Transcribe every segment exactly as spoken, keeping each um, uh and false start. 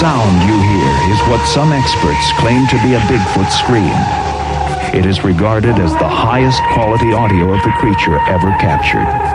sound you hear is what some experts claim to be a Bigfoot scream. It is regarded as the highest quality audio of the creature ever captured.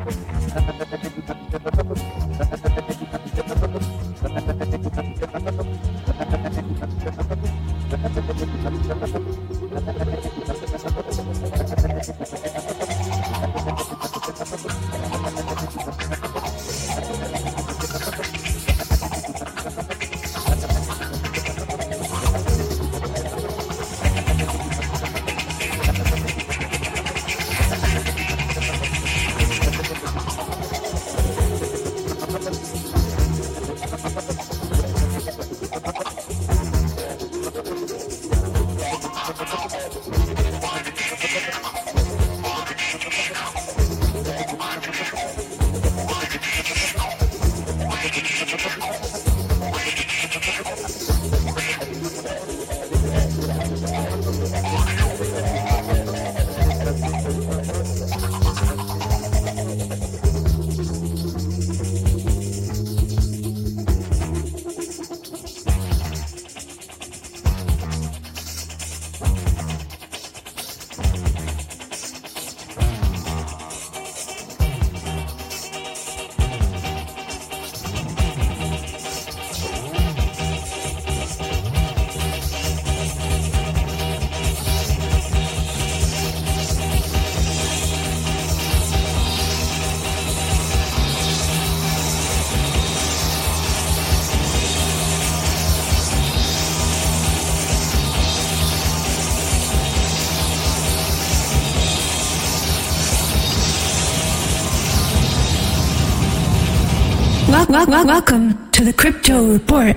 Welcome to the Crypto Report.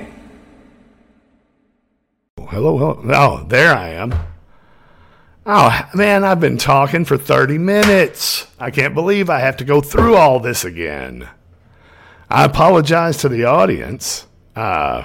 Hello, hello. Oh, there I am. Oh, man, I've been talking for thirty minutes. I can't believe I have to go through all this again. I apologize to the audience. Uh,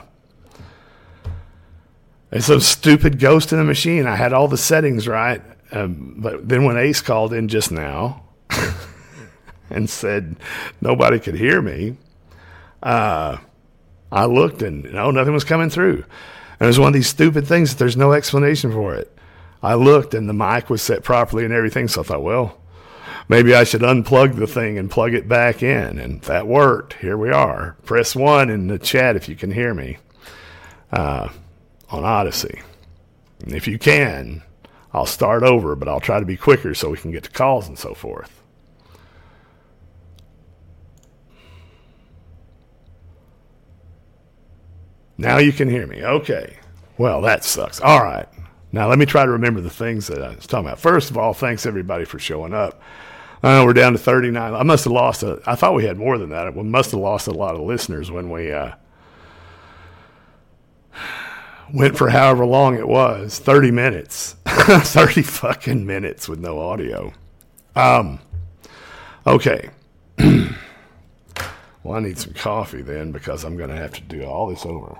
it's a stupid ghost in the machine. I had all the settings right, um, but then when Ace called in just now and said nobody could hear me, Uh, I looked and no, nothing was coming through. And it was one of these stupid things that there's no explanation for it. I looked and the mic was set properly and everything. So I thought, well, maybe I should unplug the thing and plug it back in. And that worked. Here we are. Press one in the chat if you can hear me uh, on Odyssey. And if you can, I'll start over, but I'll try to be quicker so we can get to calls and so forth. Now you can hear me. Okay. Well, that sucks. All right. Now let me try to remember the things that I was talking about. First of all, thanks everybody for showing up. Uh, we're down to thirty-nine. I must have lost a, I thought we had more than that. We must have lost a lot of listeners when we uh, went for however long it was. thirty minutes. thirty fucking minutes with no audio. Um. Okay. Well, I need some coffee then because I'm going to have to do all this over.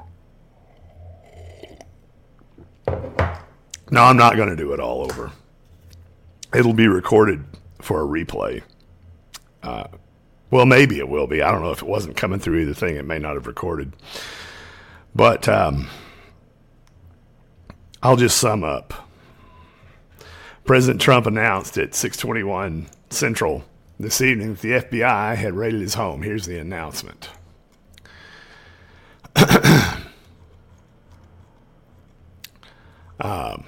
No, I'm not going to do it all over. It'll be recorded for a replay. Uh, well, maybe it will be. I don't know if it wasn't coming through either thing. It may not have recorded. But um, I'll just sum up. President Trump announced at six twenty-one Central this evening that the F B I had raided his home. Here's the announcement. um,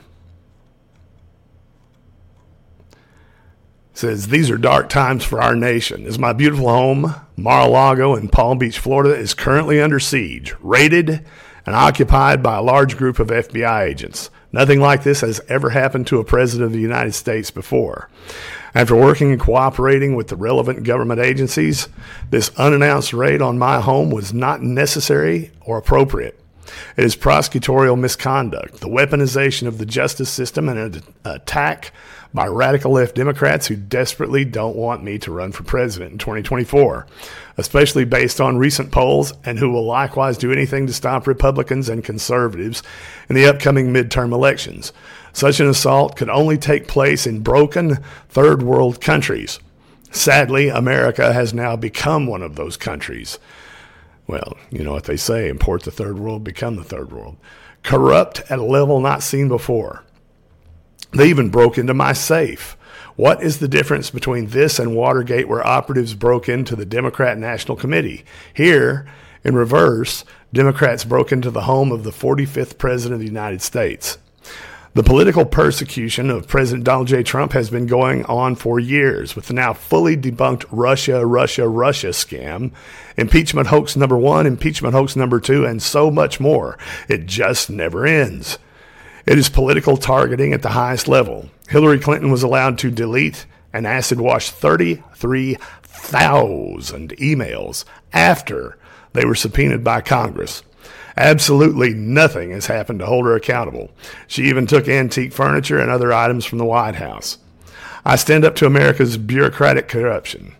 says, these are dark times for our nation. As my beautiful home, Mar-a-Lago in Palm Beach, Florida, is currently under siege, raided, and occupied by a large group of F B I agents. Nothing like this has ever happened to a president of the United States before. After working and cooperating with the relevant government agencies, this unannounced raid on my home was not necessary or appropriate. It is prosecutorial misconduct, the weaponization of the justice system, and an attack by radical left Democrats who desperately don't want me to run for president in twenty twenty-four, especially based on recent polls, and who will likewise do anything to stop Republicans and conservatives in the upcoming midterm elections. Such an assault could only take place in broken third world countries. Sadly, America has now become one of those countries. Well, you know what they say, import the third world, become the third world. Corrupt at a level not seen before. They even broke into my safe, What is the difference between this and Watergate, where operatives broke into the Democrat National Committee? Here, in reverse, Democrats broke into the home of the forty-fifth President of the United States. The political persecution of President Donald J. Trump has been going on for years, with the now fully debunked Russia, Russia, Russia scam, impeachment hoax number one, impeachment hoax number two, and so much more. It just never ends. It is political targeting at the highest level. Hillary Clinton was allowed to delete and acid wash thirty-three thousand emails after they were subpoenaed by Congress. Absolutely nothing has happened to hold her accountable. She even took antique furniture and other items from the White House. I stand up to America's bureaucratic corruption.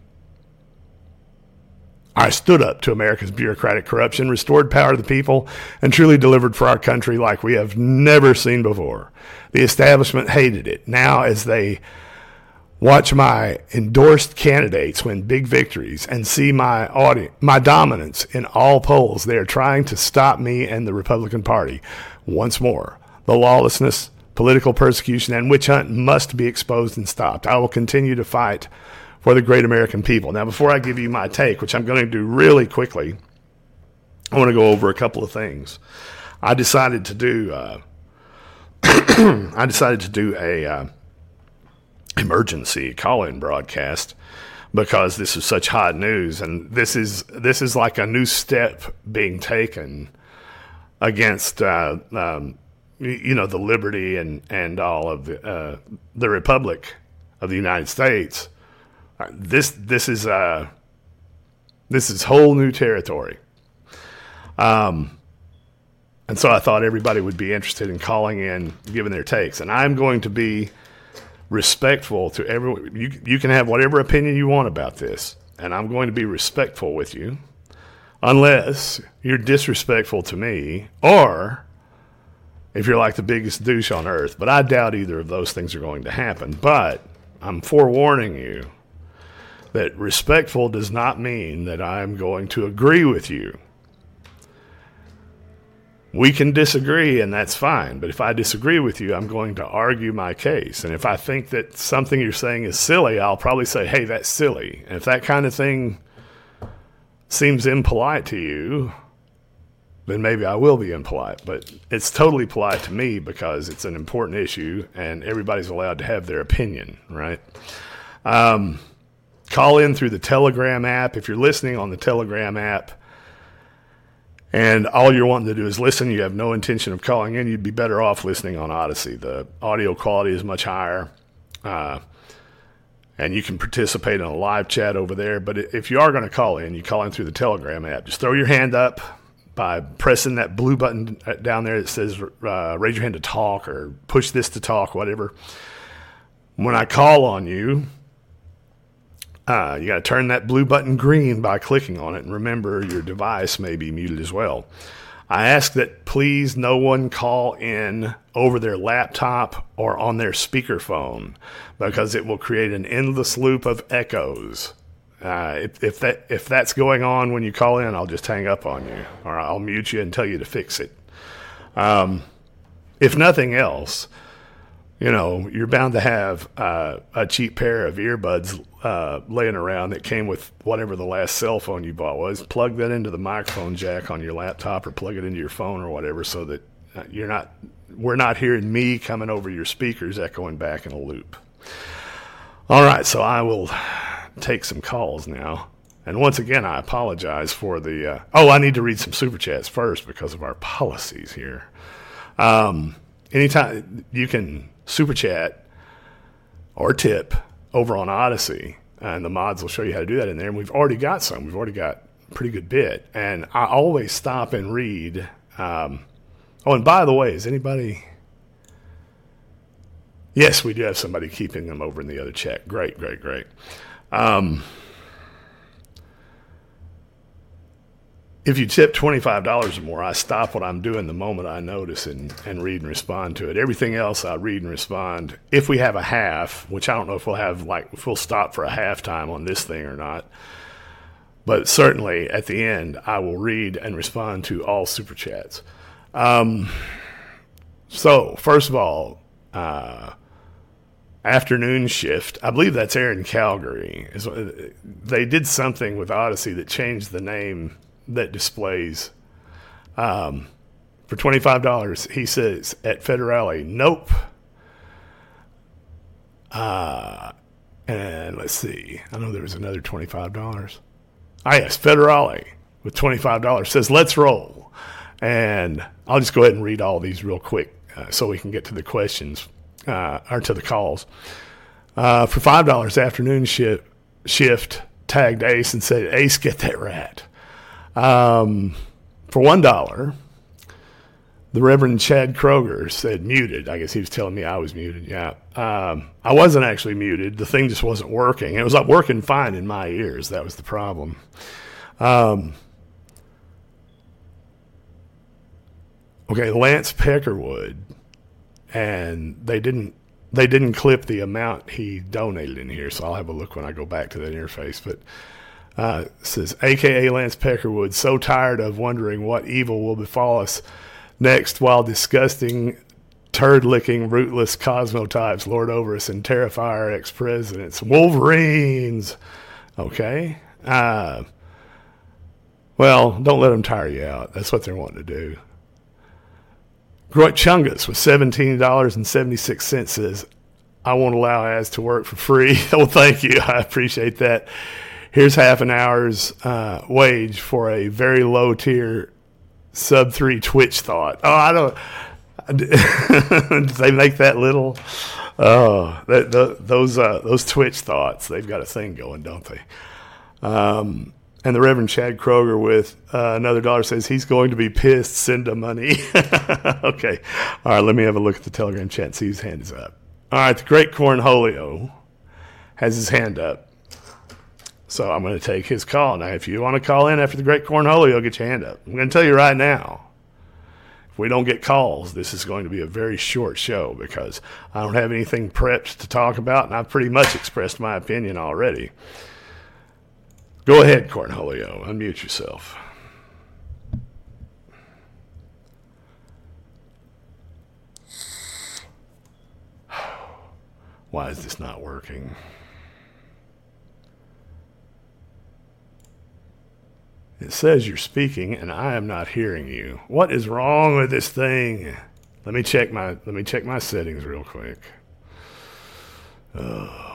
I stood up to America's bureaucratic corruption, restored power to the people, and truly delivered for our country like we have never seen before. The establishment hated it. Now, as they watch my endorsed candidates win big victories and see my audi- my dominance in all polls, they are trying to stop me and the Republican Party. Once more, the lawlessness, political persecution, and witch hunt must be exposed and stopped. I will continue to fight for the great American people. Now, before I give you my take, which I'm going to do really quickly, I want to go over a couple of things. I decided to do uh, I decided to do a uh, emergency call-in broadcast because this is such hot news, and this is this is like a new step being taken against uh, um, you know the liberty and and all of the uh, the Republic of the United States. Uh, this this is uh this is whole new territory. Um, and so I thought everybody would be interested in calling in, giving their takes, and I'm going to be respectful to everyone. You, you can have whatever opinion you want about this, and I'm going to be respectful with you unless you're disrespectful to me or if you're like the biggest douche on earth. But I doubt either of those things are going to happen. But I'm forewarning you that respectful does not mean that I'm going to agree with you. We can disagree, and that's fine. But if I disagree with you, I'm going to argue my case. And if I think that something you're saying is silly, I'll probably say, hey, that's silly. And if that kind of thing seems impolite to you, then maybe I will be impolite. But it's totally polite to me because it's an important issue, and everybody's allowed to have their opinion, right? Um, call in through the Telegram app. If you're listening on the Telegram app, and all you're wanting to do is listen, you have no intention of calling in, you'd be better off listening on Odyssey. The audio quality is much higher, uh, and you can participate in a live chat over there. But if you are going to call in, you call in through the Telegram app. Just throw your hand up by pressing that blue button down there that says uh, raise your hand to talk or push this to talk, whatever. When I call on you, Uh, you got to turn that blue button green by clicking on it, and remember your device may be muted as well. I ask that please no one call in over their laptop or on their speakerphone because it will create an endless loop of echoes. Uh, if, if that if that's going on when you call in, I'll just hang up on you, or I'll mute you and tell you to fix it. Um, if nothing else, you know, you're bound to have uh, a cheap pair of earbuds uh, laying around that came with whatever the last cell phone you bought was. Plug that into the microphone jack on your laptop or plug it into your phone or whatever so that you're not, we're not hearing me coming over your speakers echoing back in a loop. All right, so I will take some calls now. And once again, I apologize for the, uh, oh, I need to read some Super Chats first because of our policies here. Um, anytime you can Super Chat or tip over on Odyssey, and the mods will show you how to do that in there. And we've already got some. We've already got a pretty good bit. And I always stop and read. Um, oh, and by the way, is anybody... Yes, we do have somebody keeping them over in the other chat. Great, great, great. Um, if you tip twenty-five dollars or more, I stop what I'm doing the moment I notice and, and read and respond to it. Everything else, I read and respond. If we have a half, which I don't know if we'll have, like, if we'll stop for a halftime on this thing or not. But certainly, at the end, I will read and respond to all Super Chats. Um, so, first of all, uh, afternoon shift. I believe that's Aaron Calgary. They did something with Odyssey that changed the name that displays. Um, for twenty-five dollars, he says at Federale, nope. Uh, and let's see. I know there was another twenty-five dollars. Ah, yes, Federale with twenty-five dollars says, let's roll. And I'll just go ahead and read all these real quick uh, so we can get to the questions uh, or to the calls. Uh, for five dollars, afternoon shift, shift tagged Ace and said, Ace, get that rat. Um, for one dollar, the Reverend Chad Kroger said muted. I guess he was telling me I was muted. Yeah. Um, I wasn't actually muted. The thing just wasn't working. It was like working fine in my ears. That was the problem. Um, okay, Lance Peckerwood, and they didn't they didn't clip the amount he donated in here, so I'll have a look when I go back to that interface. But uh, it says, A K A Lance Peckerwood, so tired of wondering what evil will befall us next while disgusting, turd-licking, rootless cosmotypes lord over us and terrify our ex-presidents. Wolverines! Okay. Uh, well, don't let them tire you out. That's what they're wanting to do. Groit Chungus with seventeen dollars and seventy-six cents says, I won't allow ads to work for free. Well, thank you. I appreciate that. Here's half an hour's uh, wage for a very low-tier sub three Twitch thought. Oh, I don't. Did they make that little? Oh, that, the, those uh, those Twitch thoughts. They've got a thing going, don't they? Um, and the Reverend Chad Kroger with uh, another dollar says he's going to be pissed. Send him money. Okay. All right. Let me have a look at the Telegram chat and see whose hand is up. All right. The Great Cornholio has his hand up. So I'm going to take his call. Now, if you want to call in after the Great Cornholio, get your hand up. I'm going to tell you right now, if we don't get calls, this is going to be a very short show because I don't have anything prepped to talk about, and I've pretty much expressed my opinion already. Go ahead, Cornholio. Unmute yourself. Why is this not working? It says you're speaking and I am not hearing you. What is wrong with this thing? Let me check my let me check my settings real quick. Oh.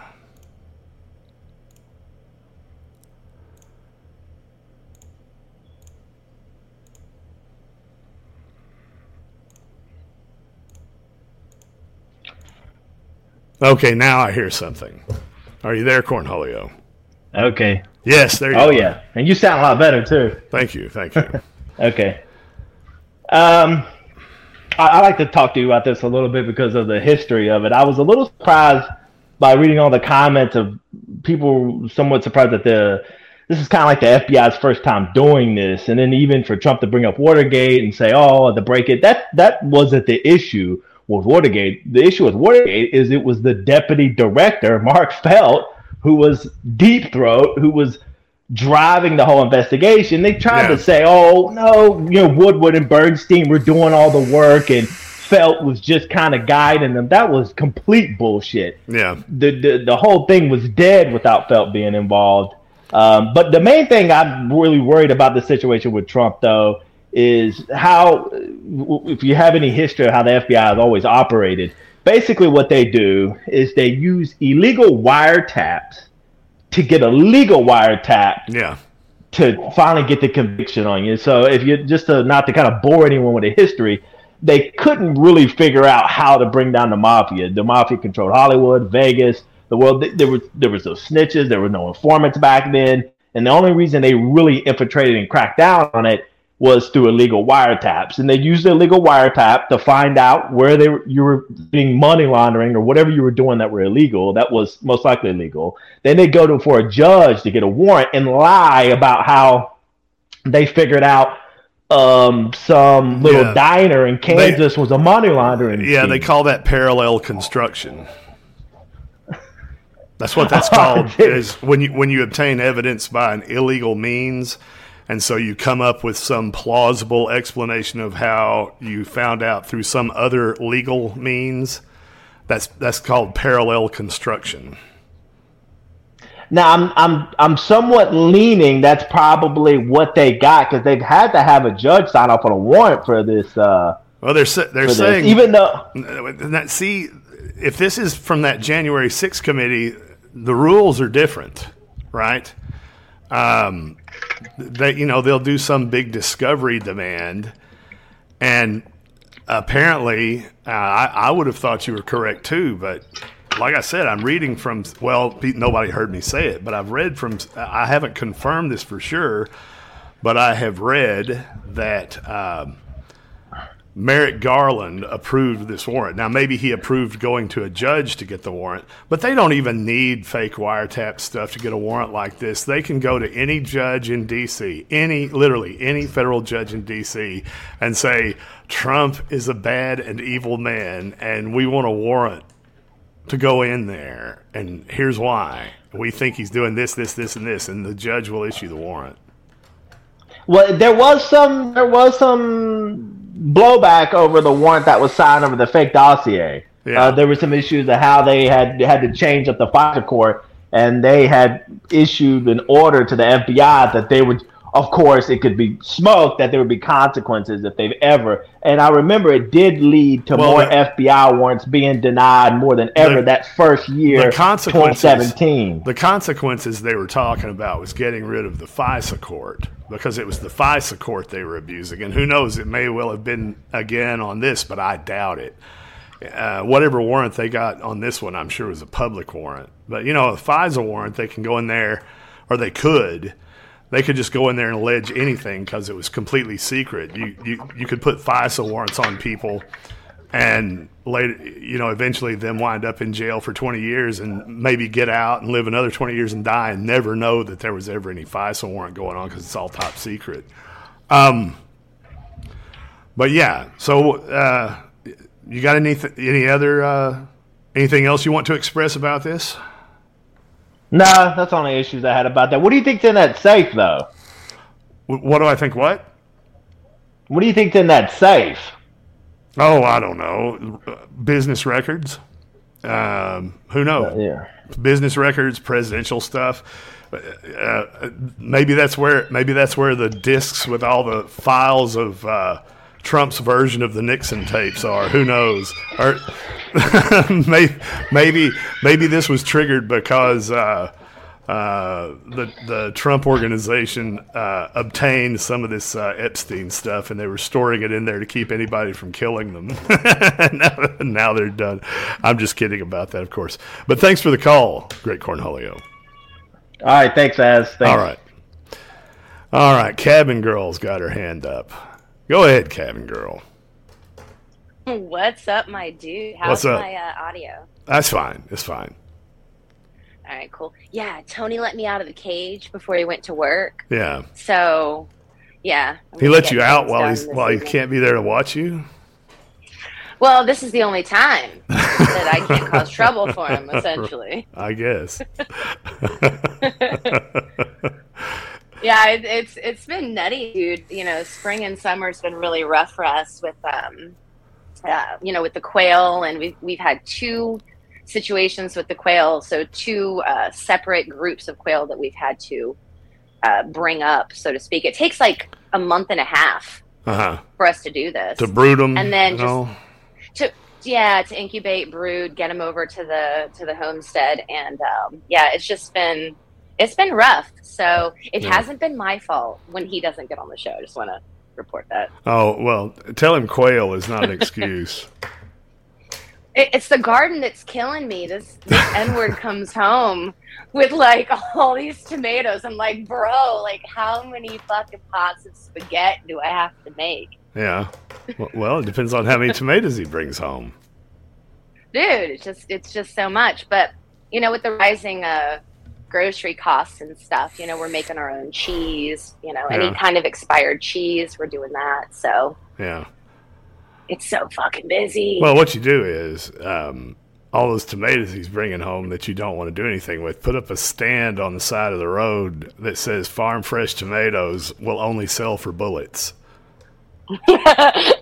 Okay, now I hear something. Are you there, Cornholio? Okay. Yes, there you oh, are. Oh, yeah. And you sound a lot better, too. Thank you. Thank you. Okay. Um, I, I like to talk to you about this a little bit because of the history of it. I was a little surprised by reading all the comments of people somewhat surprised that the this is kind of like the F B I's first time doing this. And then even for Trump to bring up Watergate and say, oh, the break it, that, that wasn't the issue with Watergate. The issue with Watergate is it was the deputy director, Mark Felt, who was Deep Throat, who was driving the whole investigation. They tried yeah. to say, oh, no, you know, Woodward and Bernstein were doing all the work and Felt was just kind of guiding them. That was complete bullshit. Yeah. The, the, the whole thing was dead without Felt being involved. Um, but the main thing I'm really worried about the situation with Trump, though, is how, if you have any history of how the F B I has always operated, basically what they do is they use illegal wiretaps to get a legal wiretap yeah. to finally get the conviction on you. So if you just to, not to kind of bore anyone with the history, they couldn't really figure out how to bring down the mafia. The mafia controlled Hollywood, Vegas, the world. There was there was no snitches, there were no informants back then, and the only reason they really infiltrated and cracked down on it was through illegal wiretaps. And they used the illegal wiretap to find out where they were, you were doing money laundering or whatever you were doing that were illegal. That was most likely illegal. Then they go to for a judge to get a warrant and lie about how they figured out um, some little yeah. diner in Kansas they, was a money laundering Yeah, scheme. They call that parallel construction. That's what that's called. Is when you when you obtain evidence by an illegal means. And so you come up with some plausible explanation of how you found out through some other legal means. That's that's called parallel construction. Now I'm I'm I'm somewhat leaning that's probably what they got because they've had to have a judge sign off on a warrant for this. Uh, well, they're they're saying this. Even though that see if this is from that January sixth committee, the rules are different, right? Um, they you know they'll do some big discovery demand, and apparently uh, I, I would have thought you were correct too, but. Like I said, I'm reading from, well, nobody heard me say it, but I've read from, I haven't confirmed this for sure, but I have read that um, Merrick Garland approved this warrant. Now, maybe he approved going to a judge to get the warrant, but they don't even need fake wiretap stuff to get a warrant like this. They can go to any judge in D C, any, literally any federal judge in D C, and say, Trump is a bad and evil man, and we want a warrant to go in there, and here's why. We think he's doing this, this, this, and this, and the judge will issue the warrant. Well, there was some there was some blowback over the warrant that was signed over the fake dossier. Yeah. Uh, there were some issues of how they had had to change up the FISA court, and they had issued an order to the F B I that they would, of course, it could be smoked, that there would be consequences if they've ever. And I remember it did lead to well, more the, F B I warrants being denied more than ever the, that first year, twenty seventeen. The consequences they were talking about was getting rid of the FISA court because it was the FISA court they were abusing. And who knows, it may well have been again on this, but I doubt it. Uh, whatever warrant they got on this one, I'm sure was a public warrant. But, you know, a FISA warrant, they can go in there, or they could – They could just go in there and allege anything because it was completely secret. You, you you could put FISA warrants on people, and later, you know, eventually them wind up in jail for twenty years and maybe get out and live another twenty years and die and never know that there was ever any FISA warrant going on because it's all top secret. Um, but yeah, so uh, you got any any other uh, anything else you want to express about this? No, that's the only issues I had about that. What do you think's in that safe, though? What do I think what? What do you think's in that safe? Oh, I don't know. Business records. Um, who knows? Uh, yeah. Business records, presidential stuff. Uh, maybe that's where maybe that's where the discs with all the files of uh, Trump's version of the Nixon tapes are. Who knows? Or maybe, maybe maybe this was triggered because uh, uh, the the Trump organization uh, obtained some of this uh, Epstein stuff, and they were storing it in there to keep anybody from killing them. now, now they're done. I'm just kidding about that, of course. But thanks for the call, Great Cornholio. All right, thanks, Az. Thanks. All right, all right. Cabin Girl's got her hand up. Go ahead, Cabin Girl. What's up, my dude? How's What's up? my uh, audio? That's fine. It's fine. All right, cool. Yeah, Tony let me out of the cage before he went to work. Yeah. So, yeah. I'm he let you out while he's while evening. he can't be there to watch you? Well, this is the only time that I can't cause trouble for him, essentially. I guess. Yeah, it, it's it's been nutty, dude. You know, spring and summer's been really rough for us with, um, uh, you know, with the quail, and we've we've had two situations with the quail, so two uh, separate groups of quail that we've had to uh, bring up, so to speak. It takes like a month and a half uh-huh. for us to do this, to brood them, and then just know? to yeah, to incubate, brood, get them over to the to the homestead, and um, yeah, it's just been. It's been rough, so it yeah. hasn't been my fault when he doesn't get on the show. I just want to report that. Oh, well, tell him quail is not an excuse. it, it's the garden that's killing me. This, this N-word comes home with, like, all these tomatoes. I'm like, bro, like, how many fucking pots of spaghetti do I have to make? Yeah. Well, it depends on how many tomatoes he brings home. Dude, it's just, it's just so much. But, you know, with the rising... Uh, grocery costs and stuff, you know, we're making our own cheese, you know, yeah. any kind of expired cheese, we're doing that. So yeah, it's so fucking busy. Well, what you do is um all those tomatoes he's bringing home that you don't want to do anything with, put up a stand on the side of the road that says farm fresh tomatoes will only sell for bullets.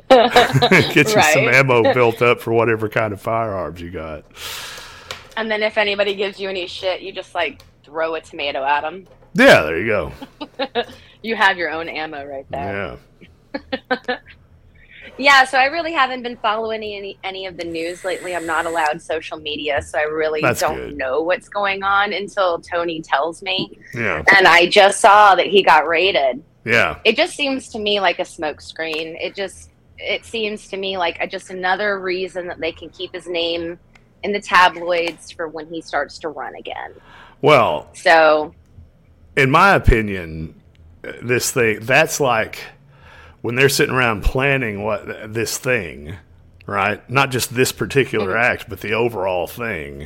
Get you Right. some ammo built up for whatever kind of firearms you got. And then if anybody gives you any shit, you just like throw a tomato at them. Yeah, there you go. You have your own ammo right there. Yeah. Yeah, so I really haven't been following any any of the news lately. I'm not allowed social media, so I really That's don't good. know what's going on until Tony tells me. Yeah. And I just saw that he got raided. Yeah. It just seems to me like a smokescreen. It just it seems to me like a, just another reason that they can keep his name in the tabloids for when he starts to run again. Well, So, in my opinion, this thing, that's like when they're sitting around planning what this thing, right? Not just this particular Mm-hmm. act, but the overall thing.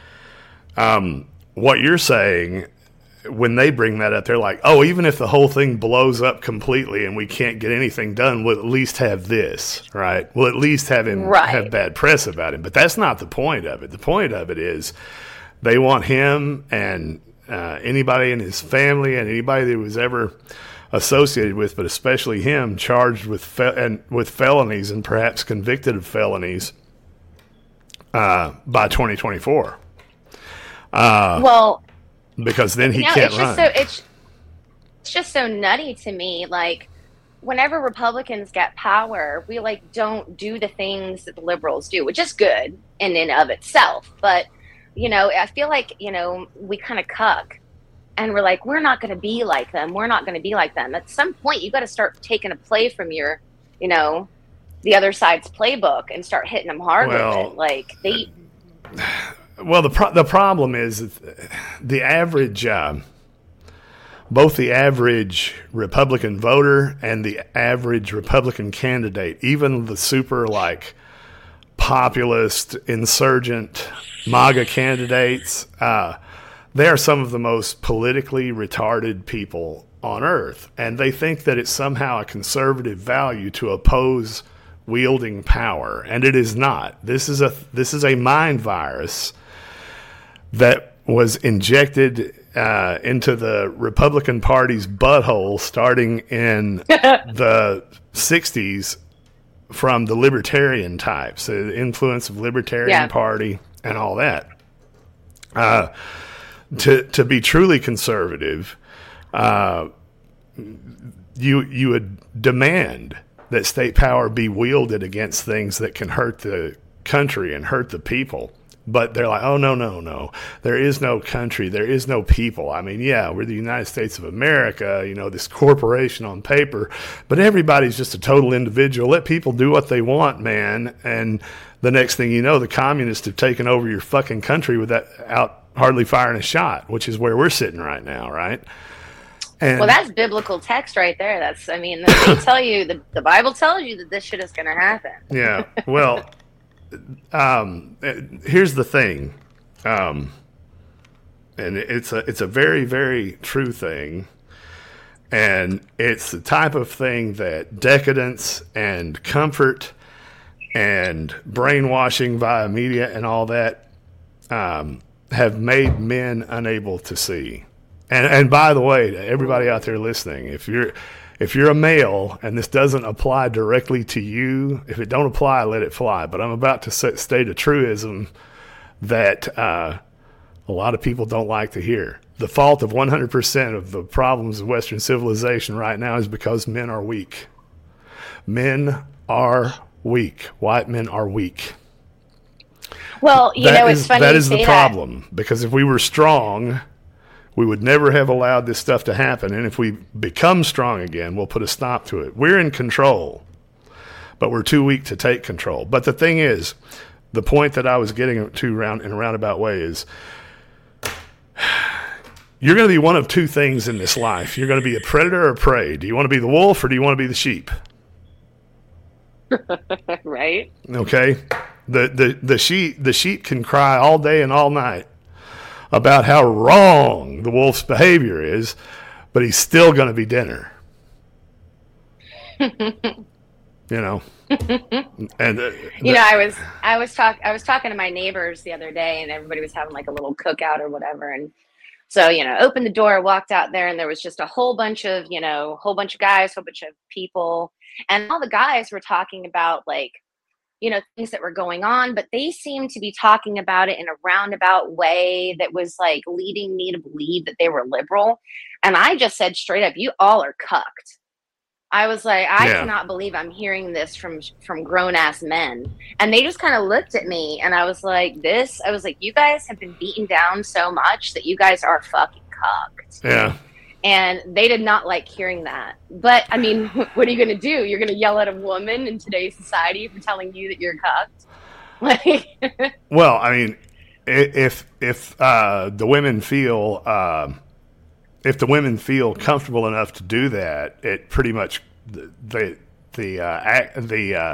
Um, what you're saying, when they bring that up, they're like, oh, even if the whole thing blows up completely and we can't get anything done, we'll at least have this, right? We'll at least have him Right. have bad press about him. But that's not the point of it. The point of it is they want him and uh, anybody in his family and anybody that was ever associated with, but especially him, charged with fe- and with felonies and perhaps convicted of felonies uh, by twenty twenty-four. Uh, well, because then he you know, can't it's run. just so it's it's just so nutty to me. Like, whenever Republicans get power, we like don't do the things that the liberals do, which is good in and of itself. But you know, I feel like you know we kind of cuck, and we're like, we're not going to be like them. We're not going to be like them. At some point, you got to start taking a play from your, you know, the other side's playbook and start hitting them hard Well, with it. Like they. Well, the pro- the problem is that the average, uh, both the average Republican voter and the average Republican candidate, even the super like populist, insurgent MAGA candidates, uh, they are some of the most politically retarded people on earth, and they think that it's somehow a conservative value to oppose wielding power, and it is not. This is a this is a mind virus that was injected uh, into the Republican Party's butthole starting in the sixties from the libertarian types, the influence of Libertarian Yeah. Party and all that. Uh, to to be truly conservative, uh, you you would demand that state power be wielded against things that can hurt the country and hurt the people. But they're like, oh, no, no, no. There is no country. There is no people. I mean, yeah, we're the United States of America, you know, this corporation on paper, but everybody's just a total individual. Let people do what they want, man. And the next thing you know, the communists have taken over your fucking country without hardly firing a shot, which is where we're sitting right now, right? And Well, that's biblical text right there. That's, I mean, they tell you, the, the Bible tells you that this shit is going to happen. yeah, well, um, here's the thing, um, and it's a it's a very very true thing, and it's the type of thing that decadence and comfort and brainwashing via media and all that um, have made men unable to see. And and by the way, to everybody out there listening, if you're if you're a male and this doesn't apply directly to you, if it don't apply, let it fly. But I'm about to set, state a truism that uh, a lot of people don't like to hear. The fault of one hundred percent of the problems of Western civilization right now is because men are weak. Men are weak. White men are weak. Well, you That know, is- it's funny that you is the say problem, because if we were strong, we would never have allowed this stuff to happen. And if we become strong again, we'll put a stop to it. We're in control, but we're too weak to take control. But the thing is, the point that I was getting to round in a roundabout way is, you're going to be one of two things in this life. You're going to be a predator or prey. Do you want to be the wolf or do you want to be the sheep? that, right? Okay, the the the sheep the sheep can cry all day and all night about how wrong the wolf's behavior is, but he's still going to be dinner. You know, and uh, You know, I was I was talk I was talking to my neighbors the other day, and everybody was having like a little cookout or whatever, and So, you know, opened the door, walked out there, and there was just a whole bunch of, you know, whole bunch of guys, whole bunch of people. And all the guys were talking about, like, you know, things that were going on, but they seemed to be talking about it in a roundabout way that was like leading me to believe that they were liberal. And I just said straight up, you all are cucked. I was like, I Yeah. cannot believe I'm hearing this from from grown ass men. And they just kind of looked at me, and I was like, this, I was like, you guys have been beaten down so much that you guys are fucking cucked. Yeah. And they did not like hearing that. But I mean, what are you going to do? You're going to yell at a woman in today's society for telling you that you're cucked? Like, Well, I mean, i- if if uh, the women feel um, if the women feel comfortable enough to do that, it pretty much the the the uh, act, the uh,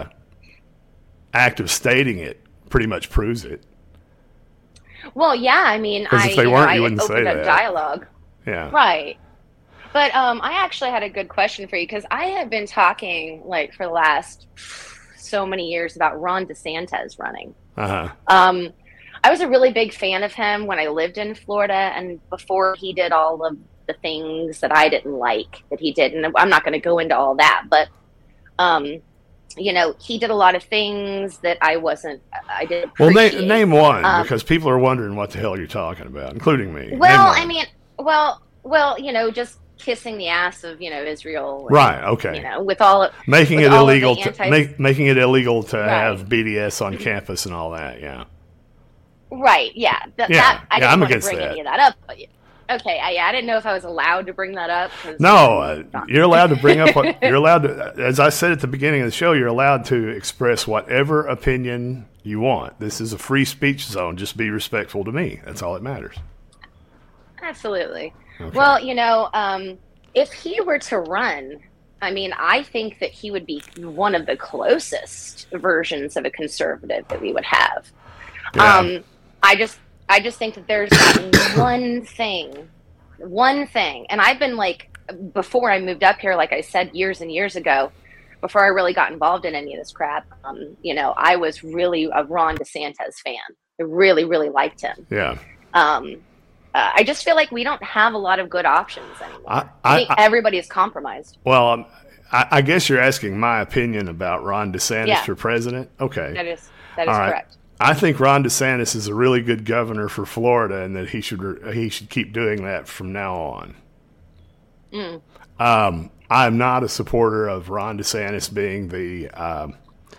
act of stating it pretty much proves it. well, yeah, I mean, 'Cause I, if they you know, weren't, I you wouldn't say opened up that. dialogue. Yeah. Right. But um, I actually had a good question for you, because I have been talking like for the last so many years about Ron DeSantis running. Uh huh. Um, I was a really big fan of him when I lived in Florida, and before he did all of the things that I didn't like that he did. And I'm not going to go into all that, but, um, you know, he did a lot of things that I wasn't, I didn't Well, appreciate. na- name one, Um, because people are wondering what the hell you're talking about, including me. Name Well, one. I mean, well, well, you know, just kissing the ass of, you know, Israel. and, Right, okay. You know, with all of, making with it all of the illegal to anti- make, making it illegal to Right. have B D S on campus and all that. Yeah. Right. Yeah. Th- Yeah, that, I yeah, didn't I'm want to against bring that. any of that up. But, okay. I, I didn't know if I was allowed to bring that up. 'cause No, I'm uh, not. you're allowed to bring up what you're allowed to. As I said at the beginning of the show, you're allowed to express whatever opinion you want. This is a free speech zone. Just be respectful to me. That's all that matters. Absolutely. Okay. Well, you know, um, if he were to run, I mean, I think that he would be one of the closest versions of a conservative that we would have. Yeah. Um, I just, I just think that there's that one thing, one thing, and I've been like, before I moved up here, like I said, years and years ago, before I really got involved in any of this crap, um, you know, I was really a Ron DeSantis fan. I really, really liked him. Yeah. Um, uh, I just feel like we don't have a lot of good options anymore. I- I, I- think I- everybody is compromised. Well, um, I, I guess you're asking my opinion about Ron DeSantis Yeah. for president. Okay. That is that is All right. correct. I think Ron DeSantis is a really good governor for Florida, and that he should re- he should keep doing that from now on. Mm. Um, I'm not a supporter of Ron DeSantis being the um,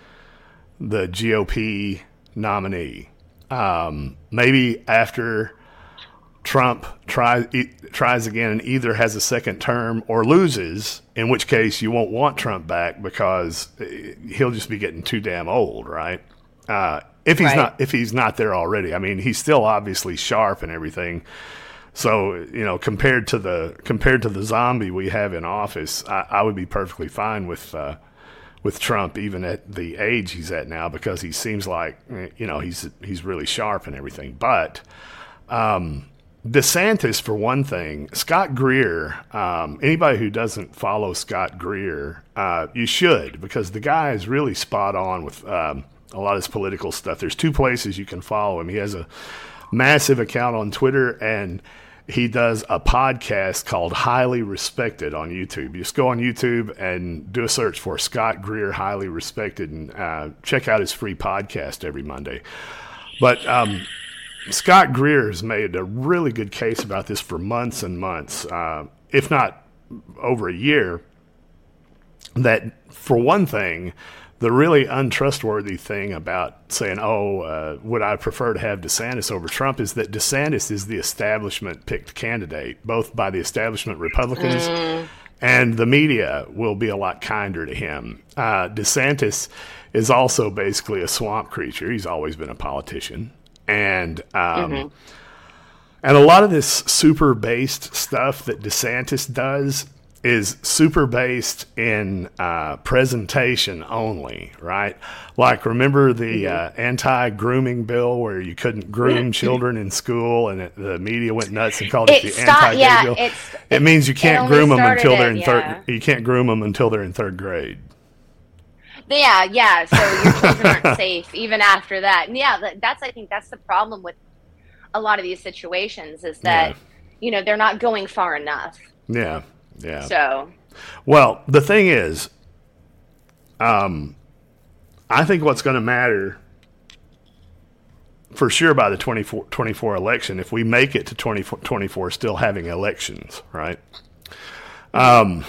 the G O P nominee. Um, maybe after Trump tries e- tries again and either has a second term or loses, in which case you won't want Trump back because eh, he'll just be getting too damn old, right? Uh, if he's Right. not if he's not there already. I mean, he's still obviously sharp and everything. So, you know, compared to the compared to the zombie we have in office, I, I would be perfectly fine with uh, with Trump, even at the age he's at now, because he seems like, you know, he's he's really sharp and everything. But um, DeSantis, for one thing, Scott Greer, um, anybody who doesn't follow Scott Greer, uh, you should, because the guy is really spot on with um, a lot of his political stuff. There's two places you can follow him. He has a massive account on Twitter, and he does a podcast called Highly Respected on YouTube. You just go on YouTube and do a search for Scott Greer Highly Respected, and uh, check out his free podcast every Monday. But um, Scott Greer has made a really good case about this for months and months, uh, if not over a year, that for one thing, the really untrustworthy thing about saying, oh, uh, would I prefer to have DeSantis over Trump, is that DeSantis is the establishment-picked candidate, both by the establishment Republicans Mm. and the media will be a lot kinder to him. Uh, DeSantis is also basically a swamp creature. He's always been a politician. And um, Mm-hmm. and a lot of this super-based stuff that DeSantis does is super based in uh, presentation only, right? Like, remember the uh, anti-grooming bill where you couldn't groom children in school, and it, the media went nuts and called it, It the stopped- anti-gay yeah, bill? it's- It means you can't only groom them started until they're it, in yeah. third. You can't groom them until they're in third grade. Yeah, yeah. So your children aren't safe even after that. And yeah, that, that's I think that's the problem with a lot of these situations is that Yeah. you know, they're not going far enough. Yeah, yeah. So, well, the thing is, um, I think what's going to matter for sure by the twenty-four, twenty-four election, if we make it to twenty twenty-four still having elections, right, um,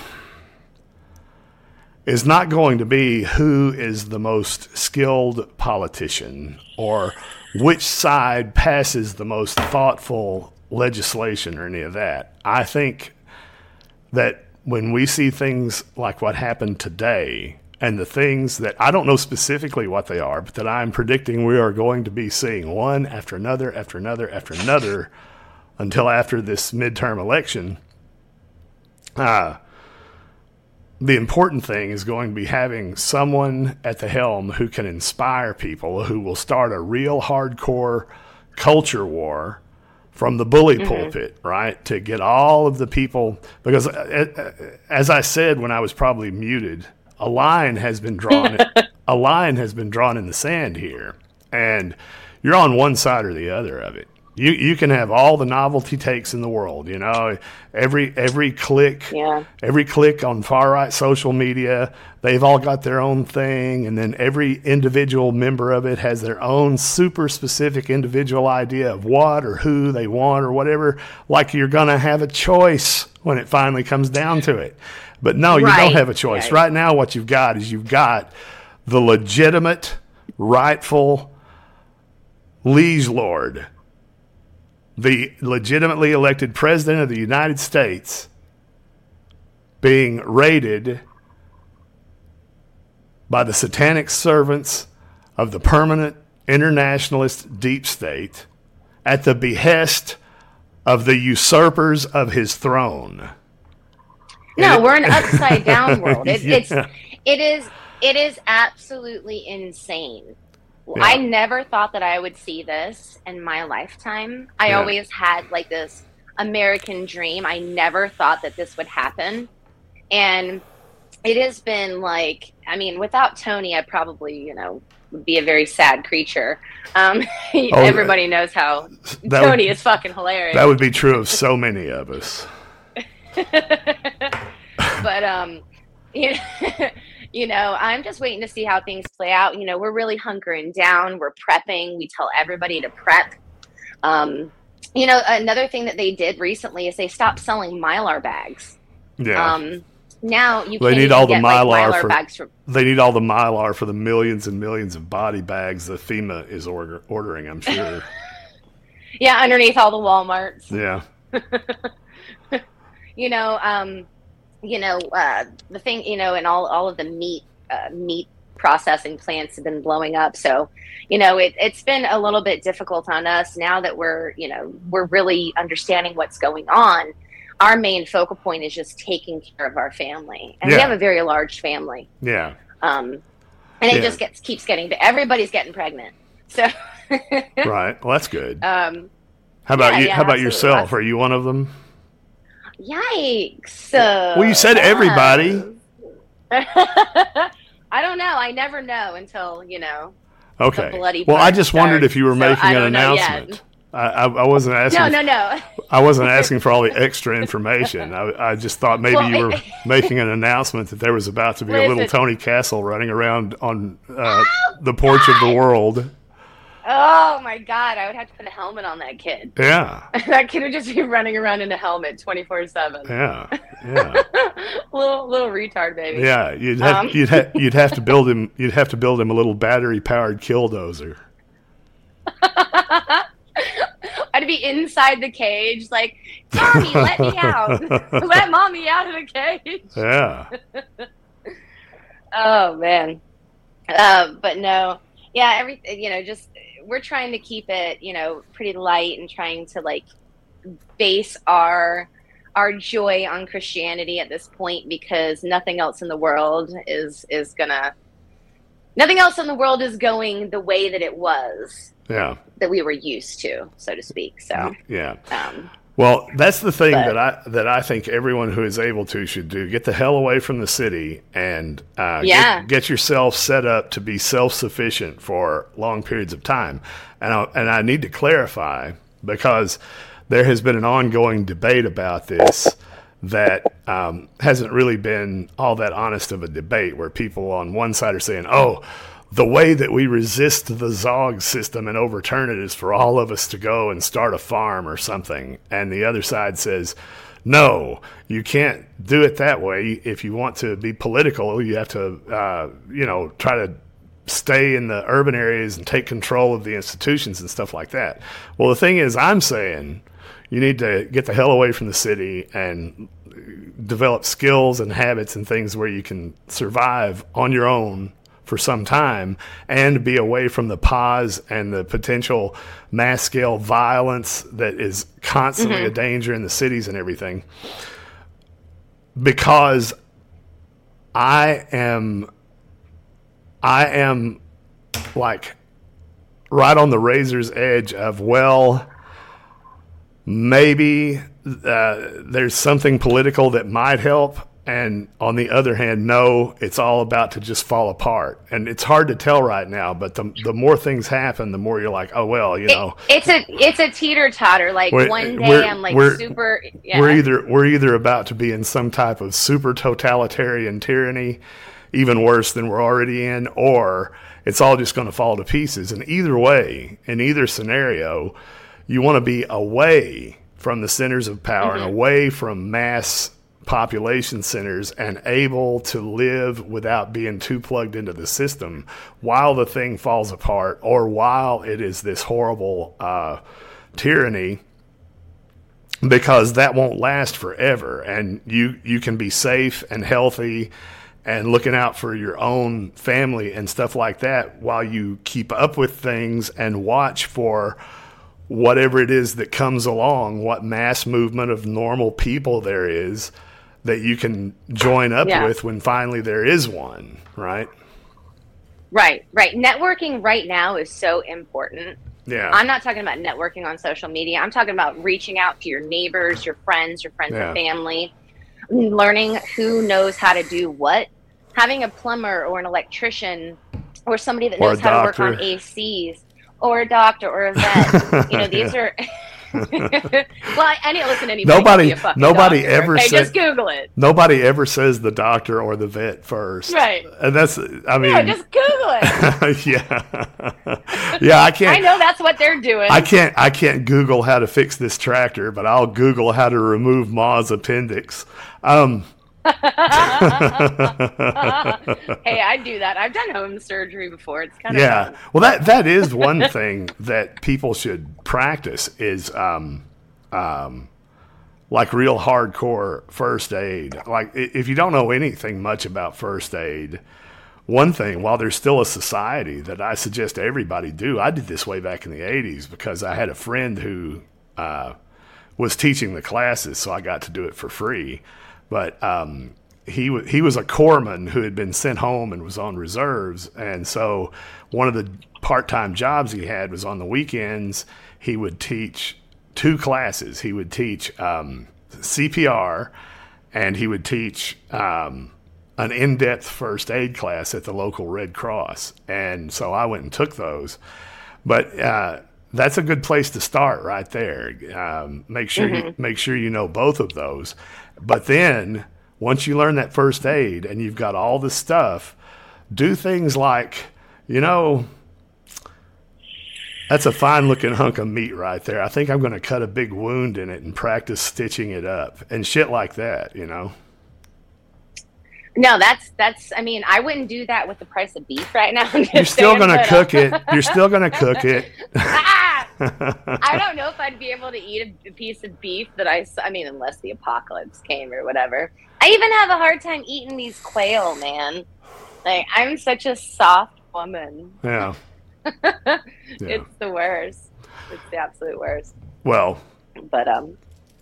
is not going to be who is the most skilled politician or which side passes the most thoughtful legislation or any of that. I think that when we see things like what happened today and the things that I don't know specifically what they are, but that I'm predicting we are going to be seeing one after another, after another, after another until after this midterm election, uh, the important thing is going to be having someone at the helm who can inspire people, who will start a real hardcore culture war from the bully mm-hmm. pulpit, right? To get all of the people, because as I said when I was probably muted, a line has been drawn. a line has been drawn in the sand here, and you're on one side or the other of it. You you can have all the novelty takes in the world, you know, every every click, yeah. every click on far right social media, they've all got their own thing, and then every individual member of it has their own super specific individual idea of what or who they want or whatever. Like you're gonna have a choice when it finally comes down to it, but no, you right. don't have a choice. Right. Right now, what you've got is you've got the legitimate, rightful liege lord, the legitimately elected president of the United States, being raided by the satanic servants of the permanent internationalist deep state at the behest of the usurpers of his throne. No, it, we're an upside down world. It, yeah. It's it is it is absolutely insane. Yeah. I never thought that I would see this in my lifetime. I Yeah. always had like this American dream. I never thought that this would happen. And it has been like, I mean, without Tony, I probably, you know, would be a very sad creature. Um, Oh, everybody knows how that Tony would, is fucking hilarious. That would be true of so many of us. But, um, you know, you know, I'm just waiting to see how things play out. You know, we're really hunkering down. We're prepping. We tell everybody to prep. Um, you know, another thing that they did recently is they stopped selling Mylar bags. Yeah. Um, now you They can't need even all the get, like, Mylar Mylar for- bags from. They need all the Mylar for the millions and millions of body bags that FEMA is order, ordering, I'm sure. Yeah, underneath all the Walmarts. Yeah. You know, um, you know, uh, the thing, you know, and all, all of the meat, uh, meat processing plants have been blowing up. So, you know, it, it's been a little bit difficult on us now that we're, you know, we're really understanding what's going on. Our main focal point is just taking care of our family. And Yeah. we have a very large family. Yeah. Um, and it Yeah. just gets, keeps getting, everybody's getting pregnant. So, Right. Well, that's good. um, How about yeah, you? yeah, How about absolutely. yourself? Are you one of them? yikes. Uh, Well, you said everybody. I don't know. I never know until, you know. Okay. The bloody Well, I part just wondered starts, if you were so making I an don't know yet. announcement. I, I, I wasn't asking. No, no, no. I wasn't asking for all the extra information. I, I just thought maybe Well, you were it- making an announcement that there was about to be a little Listen. Tony Castle running around on uh, the porch of the world. Oh, my God. I would have to put a helmet on that kid. Yeah. That kid would just be running around in a helmet twenty-four seven. Yeah. Yeah. little little retard baby. Yeah. You'd have Um. you'd ha- you'd have to build him. You'd have to build him a little battery powered killdozer. I'd be inside the cage like, Tommy, let me out. Let mommy out of the cage. Yeah. Oh, man. Uh, but no. Yeah, everything, you know, just we're trying to keep it, you know, pretty light and trying to like base our our joy on Christianity at this point, because nothing else in the world is is gonna nothing else in the world is going the way that it was, Yeah. that we were used to, so to speak. So Yeah. um Well, that's the thing But- that I that I think everyone who is able to should do. Get the hell away from the city and uh, Yeah. get, get yourself set up to be self-sufficient for long periods of time. And I, and I need to clarify, because there has been an ongoing debate about this that um, hasn't really been all that honest of a debate, where people on one side are saying, oh, the way that we resist the Zog system and overturn it is for all of us to go and start a farm or something. And the other side says, no, you can't do it that way. If you want to be political, you have to, uh, you know, try to stay in the urban areas and take control of the institutions and stuff like that. Well, the thing is, I'm saying you need to get the hell away from the city and develop skills and habits and things where you can survive on your own for some time and be away from the pause and the potential mass scale violence that is constantly mm-hmm. a danger in the cities and everything. Because I am, I am like right on the razor's edge of, well, maybe uh, there's something political that might help. And on the other hand, no, it's all about to just fall apart. And it's hard to tell right now, but the the more things happen, the more you're like, oh, well, you know. It, it's a it's a teeter-totter. Like one day I'm like we're, super. Yeah. We're either we're either about to be in some type of super totalitarian tyranny, even worse than we're already in, or it's all just going to fall to pieces. And either way, in either scenario, you want to be away from the centers of power mm-hmm. and away from mass population centers and able to live without being too plugged into the system while the thing falls apart, or while it is this horrible uh, tyranny, because that won't last forever. And you, you can be safe and healthy and looking out for your own family and stuff like that while you keep up with things and watch for whatever it is that comes along, what mass movement of normal people there is that you can join up yeah. with when finally there is one, right? Right, right. Networking right now is so important. Yeah. I'm not talking about networking on social media. I'm talking about reaching out to your neighbors, your friends, your friends yeah. and family, learning who knows how to do what. Having a plumber or an electrician or somebody that knows how to work on A Cs, or a doctor or a vet. You know, these are... well, I, I didn't listen to anybody. Nobody, nobody doctor. ever hey, said. Just Google it. Nobody ever says the doctor or the vet first, right? And that's, I mean, yeah, just Google it. yeah, yeah. I can't. I know that's what they're doing. I can't. I can't Google how to fix this tractor, but I'll Google how to remove Ma's appendix. Um, hey, I do that. I've done home surgery before. It's kind of yeah. fun. Well, that that is one thing that people should practice is um, um, like real hardcore first aid. Like if you don't know anything much about first aid, one thing, while there's still a society that I suggest everybody do, I did this way back in the eighties because I had a friend who uh, was teaching the classes, so I got to do it for free. But um, he w- he was a corpsman who had been sent home and was on reserves. And so one of the part-time jobs he had was on the weekends. He would teach two classes. He would teach um, C P R, and he would teach um, an in-depth first aid class at the local Red Cross. And so I went and took those. But uh, that's a good place to start right there. Um, make sure mm-hmm. you, make sure you know both of those. But then, once you learn that first aid and you've got all the stuff, do things like, you know, that's a fine-looking hunk of meat right there. I think I'm going to cut a big wound in it and practice stitching it up and shit like that, you know? No, that's, that's. I mean, I wouldn't do that with the price of beef right now. You're still going to cook it. You're still going to cook it. I don't know if I'd be able to eat a piece of beef that I, I mean, unless the apocalypse came or whatever. I even have a hard time eating these quail, man. Like, I'm such a soft woman. Yeah. yeah. It's the worst. It's the absolute worst. Well. But, um.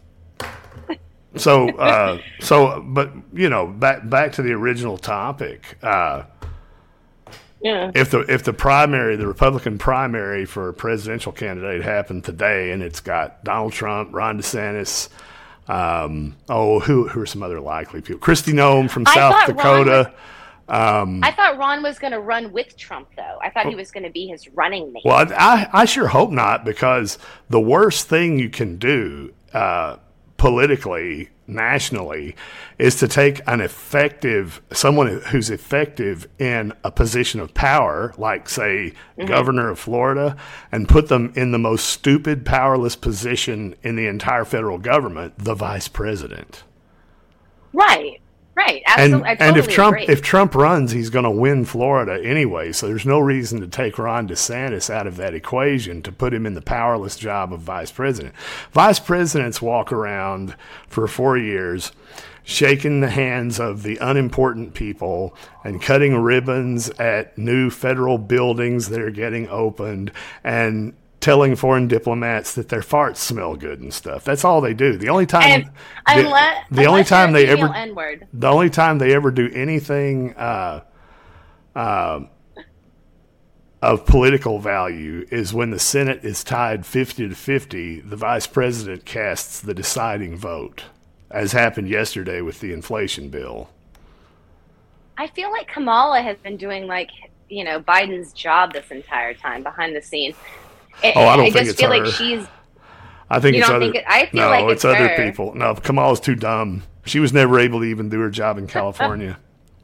so, uh, so, but, you know, back, back to the original topic, uh, yeah. If the if the primary, the Republican primary for a presidential candidate happened today, and it's got Donald Trump, Ron DeSantis, um, oh, who who are some other likely people? Kristi Noem from South Dakota, Um, I thought Ron was going to run with Trump, though. I thought he was going to be his running mate. well, I, I sure hope not, because the worst thing you can do uh, politically, nationally, is to take an effective, someone who's effective in a position of power, like, say, mm-hmm. governor of Florida, and put them in the most stupid, powerless position in the entire federal government, the vice president. Right. Right. Absolutely. And, I totally and if Trump agree. if Trump runs, he's going to win Florida anyway. So there's no reason to take Ron DeSantis out of that equation to put him in the powerless job of vice president. Vice presidents walk around for four years shaking the hands of the unimportant people and cutting ribbons at new federal buildings that are getting opened and telling foreign diplomats that their farts smell good and stuff. That's all they do. The only time, And the, unless, the only unless time you're a they female ever, N-word. the only time they ever do anything uh, uh, of political value is when the Senate is tied fifty to fifty. The vice president casts the deciding vote, as happened yesterday with the inflation bill. I feel like Kamala has been doing, like, you know, Biden's job this entire time behind the scenes. It, Oh, I don't I think just it's feel her. like she's. I think You it's don't other. think it- I feel no, like it's, it's other her. people. No, Kamala's too dumb. She was never able to even do her job in California.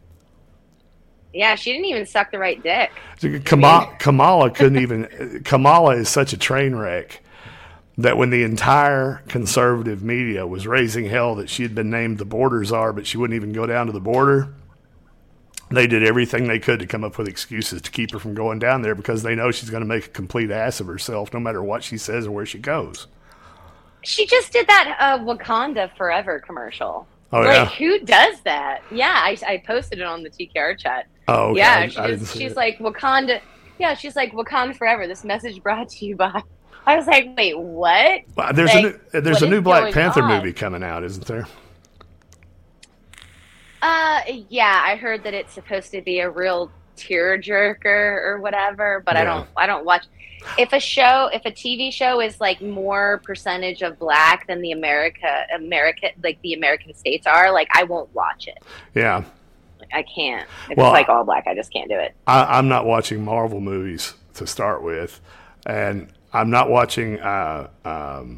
Yeah, she didn't even suck the right dick. Kamala, Kamala couldn't even. Kamala is such a train wreck that when the entire conservative media was raising hell that she had been named the border czar, but she wouldn't even go down to the border, they did everything they could to come up with excuses to keep her from going down there, because they know she's going to make a complete ass of herself no matter what she says or where she goes. She just did that uh, Wakanda Forever commercial. Oh, like, yeah? who does that? Yeah, I, I posted it on the T K R chat. Oh, okay. Yeah, I- she I didn't just, see she's it. like, Wakanda. Yeah, she's like, Wakanda Forever. This message brought to you by. I was like, wait, what? Well, There's Like, a new, there's a what new is Black going Panther on? movie coming out, isn't there? Uh, yeah, I heard that it's supposed to be a real tearjerker or whatever, but I Yeah. don't. I don't watch. If a show, if a T V show is like more percentage of black than the America, America, like the American states are, like I won't watch it. Yeah. Like, I can't. If Well, it's like all black, I just can't do it. I, I'm not watching Marvel movies to start with, and I'm not watching uh, um,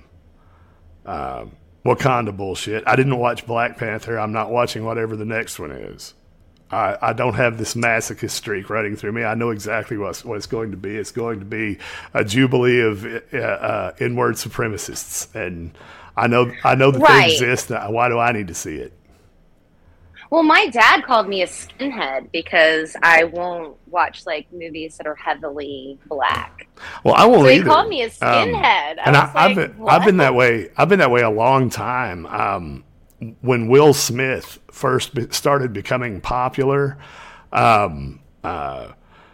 uh, Wakanda bullshit. I didn't watch Black Panther. I'm not watching whatever the next one is. I, I don't have this masochist streak running through me. I know exactly what's, what it's going to be. It's going to be a jubilee of uh, uh, N-word supremacists, and I know I know that Right. they exist. Why do I need to see it? Well, my dad called me a skinhead because I won't watch like movies that are heavily black. Well, I won't So he either. called me a Um, skinhead. I and was I, I've like, been I've been what? that way. I've been that way a long time. Um, when Will Smith first be, started becoming popular, um, uh,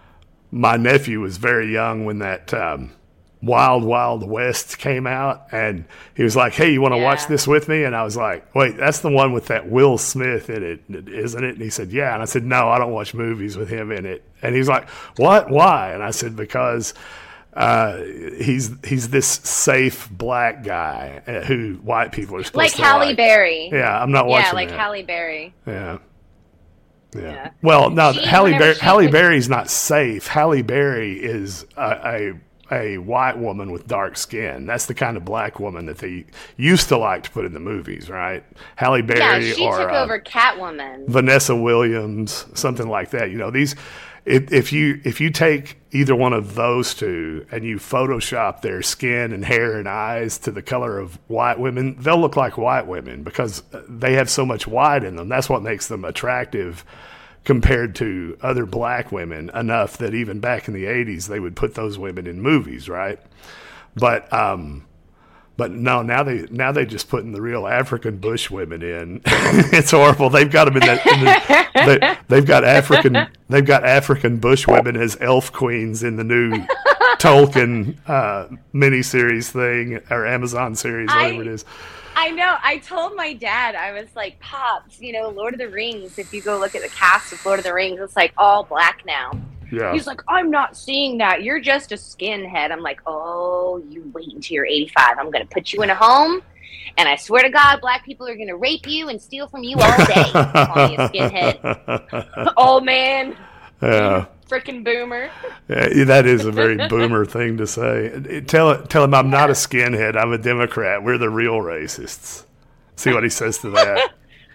my nephew was very young when that um, Wild Wild West came out, and he was like, "Hey, you want to Yeah. watch this with me?" And I was like, "Wait, that's the one with that Will Smith in it, isn't it?" And he said, "Yeah." And I said, "No, I don't watch movies with him in it." And he's like, "What? Why?" And I said, "Because uh, he's he's this safe black guy uh, who white people are supposed Like to Halle like." Berry. Yeah, I'm not Yeah, watching like that. Halle Berry. Yeah. Yeah. Yeah. Well, no, She- Halle, whenever Berry, she Halle was- Berry's not safe. Halle Berry is a, a a white woman with dark skin. That's the kind of black woman that they used to like to put in the movies, right? Halle Berry Yeah, she or took uh, over Catwoman. Vanessa Williams, something like that. You know, these if, if you if you take either one of those two and you Photoshop their skin and hair and eyes to the color of white women, they'll look like white women because they have so much white in them. That's what makes them attractive compared to other black women, enough that even back in the eighties they would put those women in movies, right? But um But no, now they now they just putting the real African bush women in. It's horrible. They've got them in that. In the, they, they've got African. They've got African bush women as elf queens in the new Tolkien uh, miniseries thing or Amazon series, whatever I- it is. I know. I told my dad, I was like, Pops, you know, Lord of the Rings, if you go look at the cast of Lord of the Rings, it's like all black now. Yeah. He's like, I'm not seeing that. You're just a skinhead. I'm like, oh, you wait until you're eighty-five. I'm going to put you in a home And I swear to God, black people are going to rape you and steal from you all day. Calling you a skinhead. Old man. Yeah. Freaking boomer. Yeah, that is a very boomer thing to say. Tell, tell him I'm not a skinhead. I'm a Democrat. We're the real racists. See what he says to that.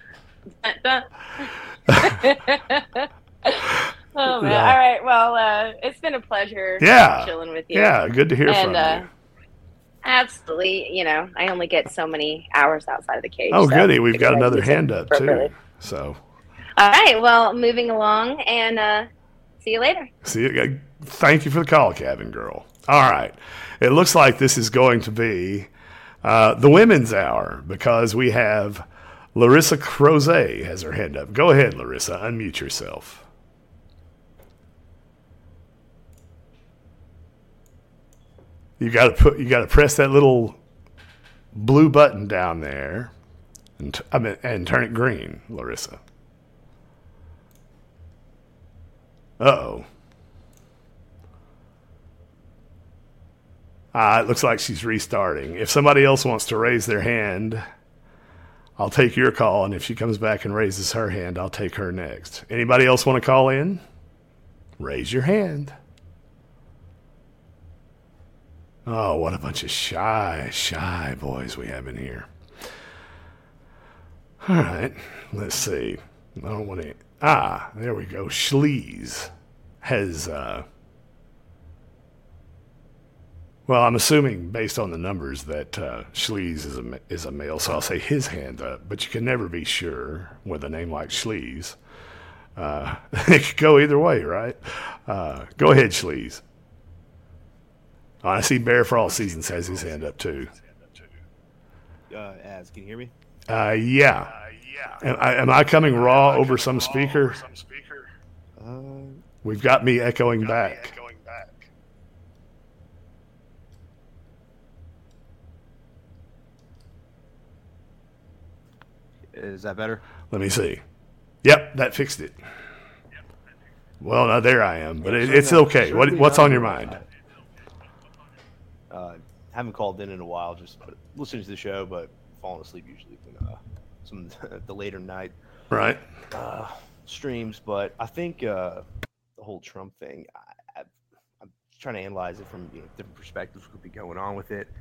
Oh, man. All right. Well, uh, it's been a pleasure yeah. chilling with you. Yeah, good to hear and, from uh, you. Absolutely. You know, I only get so many hours outside of the cage. Oh, so goody. We've got another hand up, too. So. All right. Well, moving along, and uh, see you later. See you. Thank you for the call, Cabin Girl. All right. It looks like this is going to be uh, the women's hour because we have Larissa Crozet has her hand up. Go ahead, Larissa. Unmute yourself. You got to put. You got to press that little blue button down there, and t- I mean, and turn it green, Larissa. Uh-oh. Uh, it looks like she's restarting. If somebody else wants to raise their hand, I'll take your call, and if she comes back and raises her hand, I'll take her next. Anybody else want to call in? Raise your hand. Oh, what a bunch of shy, shy boys we have in here. All right, let's see. I don't want to... Ah, there we go. Schlees has... Uh, well, I'm assuming, based on the numbers, that uh, Schlees is a, is a male, so I'll say his hand up. But you can never be sure with a name like Schlees. Uh, it could go either way, right? Uh, go ahead, Schlees. Oh, I see Bear for All Seasons has his hand up, too. Uh, Az, can you hear me? Uh, yeah. Uh, yeah. Am I, am I coming raw I over some speaker? Over some speaker? Uh, We've got me echoing got back. Me echoing back. Is that better? Let me see. Yep, that fixed it. Well, now there I am, but it, it's okay. What, what's on your mind? Uh, haven't called in in a while, just listening to the show, but falling asleep usually when uh, some the later night right uh, streams. But I think uh, the whole Trump thing, I, I, I'm trying to analyze it from you know, different perspectives. What could be going on with it,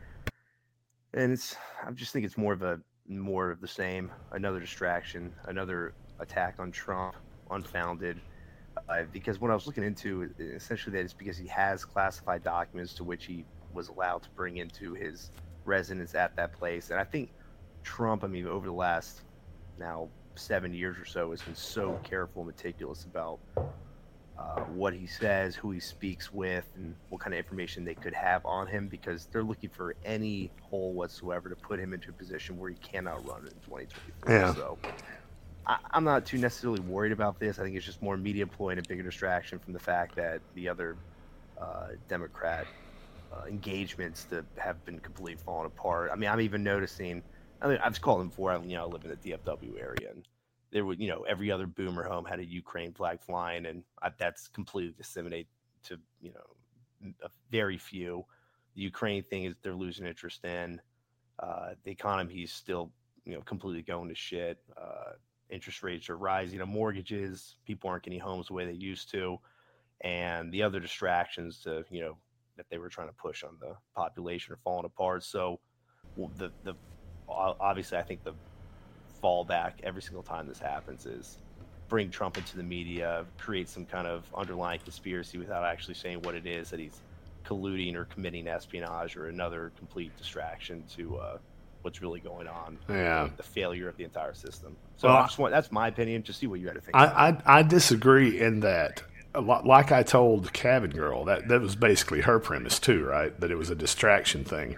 and it's I just think it's more of a more of the same, another distraction, another attack on Trump, unfounded. Uh, because when I was looking into it, essentially that it's because he has classified documents to which he was allowed to bring into his residence at that place. And I think Trump, I mean, over the last now seven years or so, has been so careful and meticulous about uh, what he says, who he speaks with, and what kind of information they could have on him, because they're looking for any hole whatsoever to put him into a position where he cannot run in twenty twenty-four. Yeah. So I, I'm not too necessarily worried about this. I think it's just more media ploy and a bigger distraction from the fact that the other uh, Democrat Uh, engagements that have been completely falling apart. I mean, I'm even noticing. I mean, I've called them before. I, you know, I live in the D F W area, and there would, you know, every other boomer home had a Ukraine flag flying, and I, that's completely disseminated to, you know, a very few. The Ukraine thing is they're losing interest in. Uh, the economy is still, you know, completely going to shit. Uh, interest rates are rising. You know, mortgages, people aren't getting homes the way they used to, and the other distractions to, you know, that they were trying to push on the population are falling apart. So well, the the obviously I think the fallback every single time this happens is bring Trump into the media, create some kind of underlying conspiracy without actually saying what it is, that he's colluding or committing espionage or another complete distraction to uh, what's really going on. Yeah, the failure of the entire system. So well, I just want, that's my opinion. Just see what you had to think. I, about I I disagree in that. Like I told Cabin Girl, that, that was basically her premise too, right? That it was a distraction thing.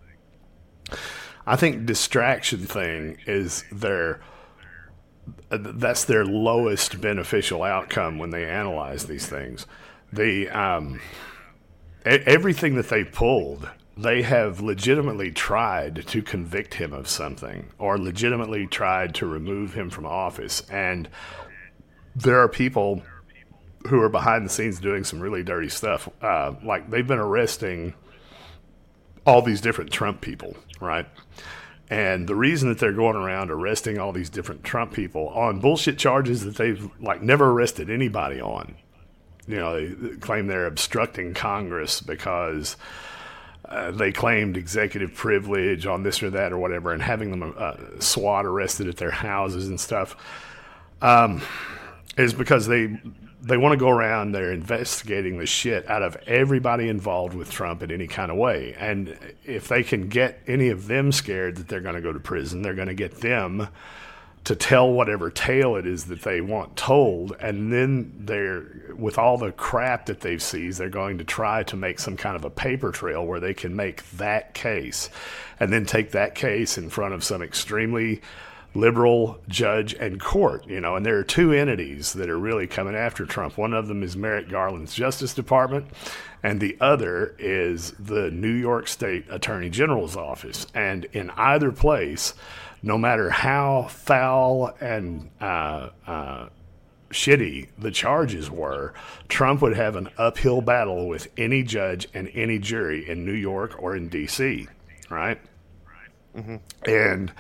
I think distraction thing is their, that's their lowest beneficial outcome when they analyze these things. The um, everything that they pulled, they have legitimately tried to convict him of something or legitimately tried to remove him from office. And there are people who are behind the scenes doing some really dirty stuff. Uh, like they've been arresting all these different Trump people, right? And the reason that they're going around arresting all these different Trump people on bullshit charges that they've like never arrested anybody on. You know, they claim they're obstructing Congress because uh, they claimed executive privilege on this or that or whatever, and having them uh, SWAT arrested at their houses and stuff um, is because they they want to go around. They're investigating the shit out of everybody involved with Trump in any kind of way. And if they can get any of them scared that they're going to go to prison, they're going to get them to tell whatever tale it is that they want told. And then they're, with all the crap that they've seized, they're going to try to make some kind of a paper trail where they can make that case and then take that case in front of some extremely liberal judge and court, you know. And there are two entities that are really coming after Trump. One of them is Merrick Garland's Justice Department, and the other is the New York State Attorney General's office. And in either place, no matter how foul and uh, uh, shitty the charges were, Trump would have an uphill battle with any judge and any jury in New York or in D C, right? Mm-hmm. And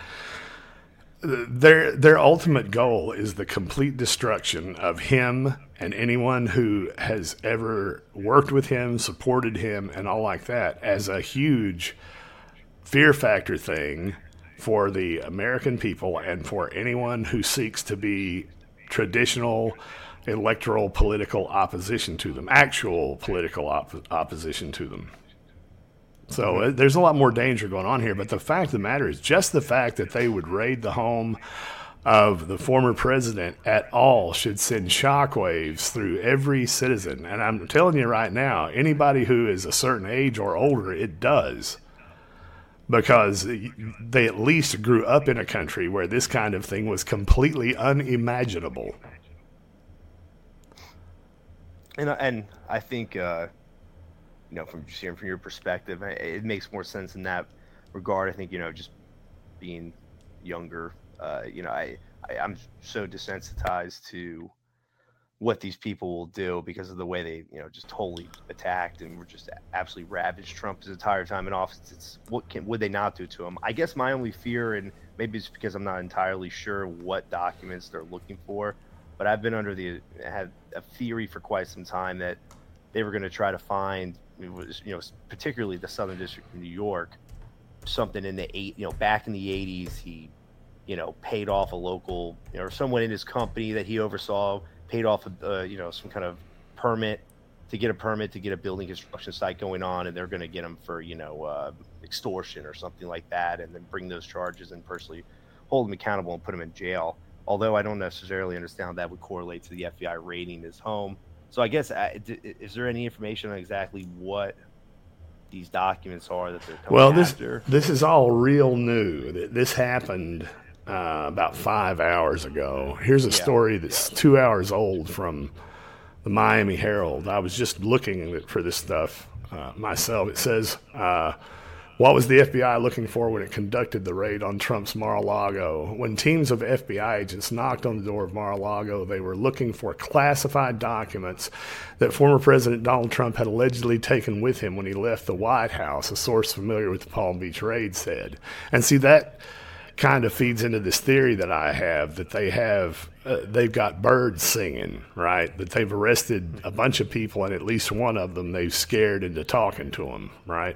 Their their ultimate goal is the complete destruction of him and anyone who has ever worked with him, supported him, and all like that, as a huge fear factor thing for the American people and for anyone who seeks to be traditional electoral political opposition to them, actual political op- opposition to them. So mm-hmm. there's a lot more danger going on here, but the fact of the matter is just the fact that they would raid the home of the former president at all should send shockwaves through every citizen. And I'm telling you right now, anybody who is a certain age or older, it does. Because they at least grew up in a country where this kind of thing was completely unimaginable. And, and I think... Uh... You know, from just hearing from your perspective, it makes more sense in that regard. I think, you know, just being younger, uh, you know, I, I I'm so desensitized to what these people will do because of the way they, you know, just totally attacked and were just absolutely ravaged Trump his entire time in office. It's what can would they not do to him? I guess my only fear, and maybe it's because I'm not entirely sure what documents they're looking for, but I've been under the had a theory for quite some time that they were going to try to find, it was, you know, particularly the Southern District of New York, something in the eight, you know, back in the eighties, he, you know, paid off a local, you know, or someone in his company that he oversaw paid off, a, uh, you know, some kind of permit to get a permit to get a building construction site going on, and they're going to get him for, you know, uh, extortion or something like that, and then bring those charges and personally hold him accountable and put him in jail. Although I don't necessarily understand how that would correlate to the F B I raiding his home. So I guess, uh, is there any information on exactly what these documents are that they're coming well, this, after? This is all real new. This happened uh, about five hours ago. Here's a yeah. story that's yeah. two hours old from the Miami Herald. I was just looking for this stuff uh, myself. It says, uh, what was the F B I looking for when it conducted the raid on Trump's Mar-a-Lago? When teams of F B I agents knocked on the door of Mar-a-Lago, they were looking for classified documents that former President Donald Trump had allegedly taken with him when he left the White House, a source familiar with the Palm Beach raid said. And see, that kind of feeds into this theory that I have, that they have, uh, they've got birds singing, right? That they've arrested a bunch of people, and at least one of them they've scared into talking to them, right?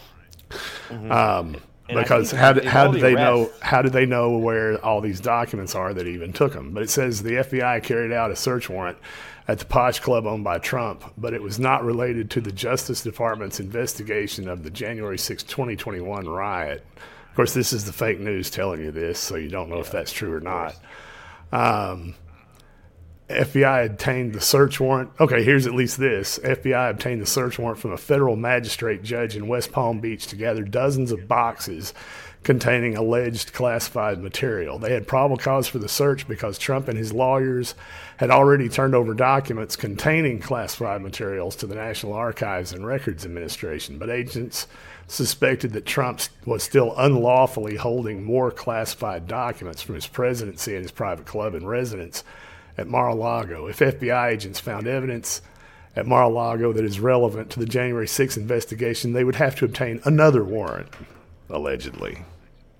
Mm-hmm. Um, because how did, how did they know how did they know where all these documents are that even took them? But it says the F B I carried out a search warrant at the Posh Club owned by Trump, but it was not related to the Justice Department's investigation of the January sixth, twenty twenty-one riot. Of course, this is the fake news telling you this, so you don't know yeah, if that's true or not. Um, F B I obtained the search warrant. Okay, here's at least this. F B I obtained the search warrant from a federal magistrate judge in West Palm Beach to gather dozens of boxes containing alleged classified material. They had probable cause for the search because Trump and his lawyers had already turned over documents containing classified materials to the National Archives and Records Administration. But agents suspected that Trump was still unlawfully holding more classified documents from his presidency and his private club and residence at Mar-a-Lago. If F B I agents found evidence at Mar-a-Lago that is relevant to the January sixth investigation, they would have to obtain another warrant, allegedly.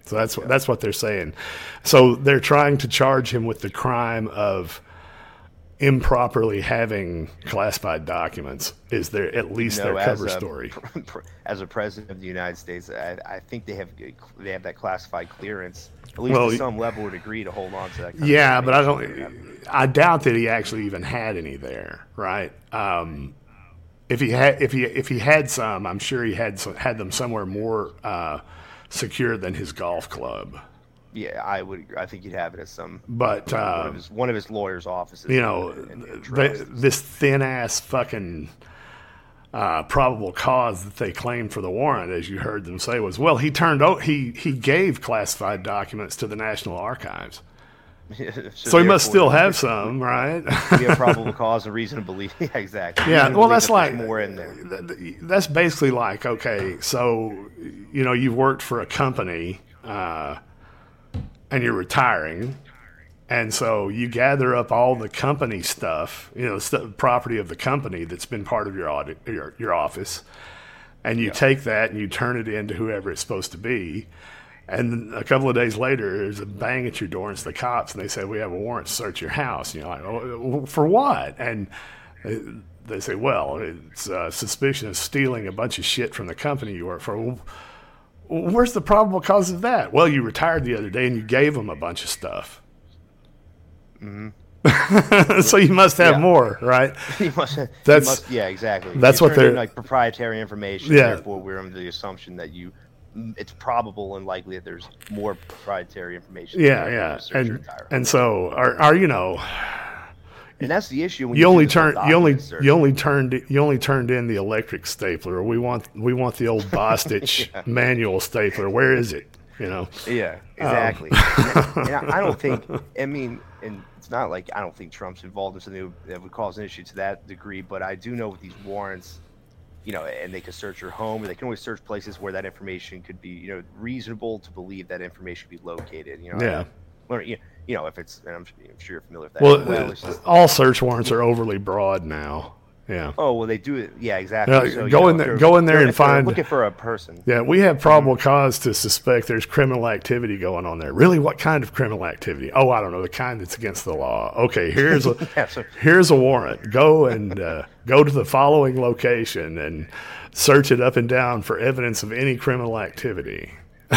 So that's what that's what they're saying. So they're trying to charge him with the crime of improperly having classified documents. Is there at least No, their as cover a- story? As a president of the United States, I, I think they have they have that classified clearance, at least Well, to some level, would agree to hold on to that. Kind of Yeah, but I information. don't. I doubt that he actually even had any there, right? Um, if he had, if he if he had some, I'm sure he had some, had them somewhere more uh, secure than his golf club. Yeah, I would. I think he'd have it at some. But one, uh, of his, one of his lawyers' offices. you know, in- in- in they, trust. this thin ass fucking uh, probable cause that they claimed for the warrant, as you heard them say, was well, he turned out he he gave classified documents to the National Archives, so, he must still therefore, have some, right? We have probable cause and reason to believe. Yeah, exactly. Yeah, Reason to well, believe that's that like there's more in there. th- th- that's basically like, okay, so you know you've worked for a company uh, and you're retiring, and so you gather up all the company stuff, you know, st- property of the company that's been part of your audit, your, your office, and you take that and you turn it into whoever it's supposed to be. And then a couple of days later, there's a bang at your door, and it's the cops, and they say, we have a warrant to search your house. And you're like, oh, for what? And they say, well, it's uh, suspicion of stealing a bunch of shit from the company you work for. Well, where's the probable cause of that? Well, you retired the other day, and you gave them a bunch of stuff. Mm-hmm. So you must have Yeah. more, right? He must, he That's- must, yeah, exactly. that's You what turned in, they're- like proprietary information. Yeah. Therefore, we're under the assumption that you, it's probable and likely that there's more proprietary information. Yeah, there yeah. to search your And entire and so are are you know And that's the issue. When you do only this whole turned you only document search. you only turned you only turned in the electric stapler. We want we want the old Bostitch manual stapler. Where is it? You know. Yeah, Um, exactly. and, and I I don't think. I mean, and it's not like I don't think Trump's involved in something that would cause an issue to that degree. But I do know with these warrants, you know, and they can search your home, or they can always search places where that information could be, you know, reasonable to believe that information could be located. You know. Yeah. Or, you you know, if it's, and I'm, I'm sure you're familiar with that. Well, well it's just, all search warrants are overly broad now. Yeah. oh well, they do it. Yeah, exactly. Yeah, So, you go know, in if there- they're- go in there they're- and if they're find- looking for a person. Yeah, we have probable cause to suspect there's criminal activity going on there. Really, what kind of criminal activity? Oh, I don't know, the kind that's against the law. Okay, here's a Yeah, so- here's a warrant. Go and uh, go to the following location and search it up and down for evidence of any criminal activity.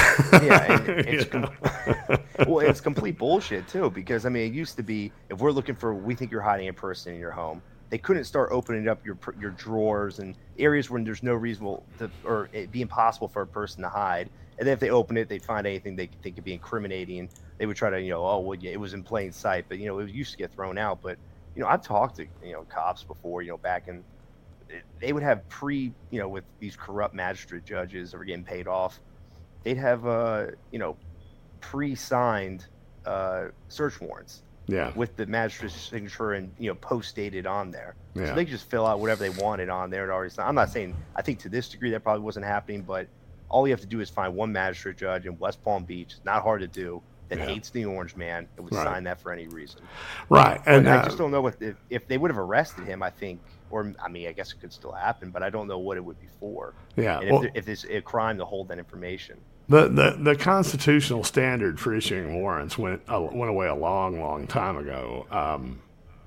Yeah, and it's com- well, it's complete bullshit too. Because I mean, it used to be if we're looking for, we think you're hiding a person in your home. They couldn't start opening up your pr- your drawers and areas where there's no reasonable to, or it'd be impossible for a person to hide. And then if they open it, they'd find anything they could think could be incriminating. They would try to, you know, oh, well, yeah, it was in plain sight, but you know, it used to get thrown out. But you know, I've talked to you know cops before, you know, back in, they would have pre, you know, with these corrupt magistrate judges that were getting paid off. They'd have, uh, you know, pre-signed uh, search warrants Yeah, with the magistrate's signature and, you know, post-dated on there. Yeah. So they could just fill out whatever they wanted on there and already signed. I'm not saying, I think to this degree that probably wasn't happening, but all you have to do is find one magistrate judge in West Palm Beach, it's not hard to do, that Yeah. hates the orange man and would Right. sign that for any reason. right. And And I uh, just don't know what, if, if they would have arrested him, I think, or I mean, I guess it could still happen, but I don't know what it would be for. yeah, And well, if, there, if there's a crime to hold that information. The, the the constitutional standard for issuing warrants went uh, went away a long, long time ago, um,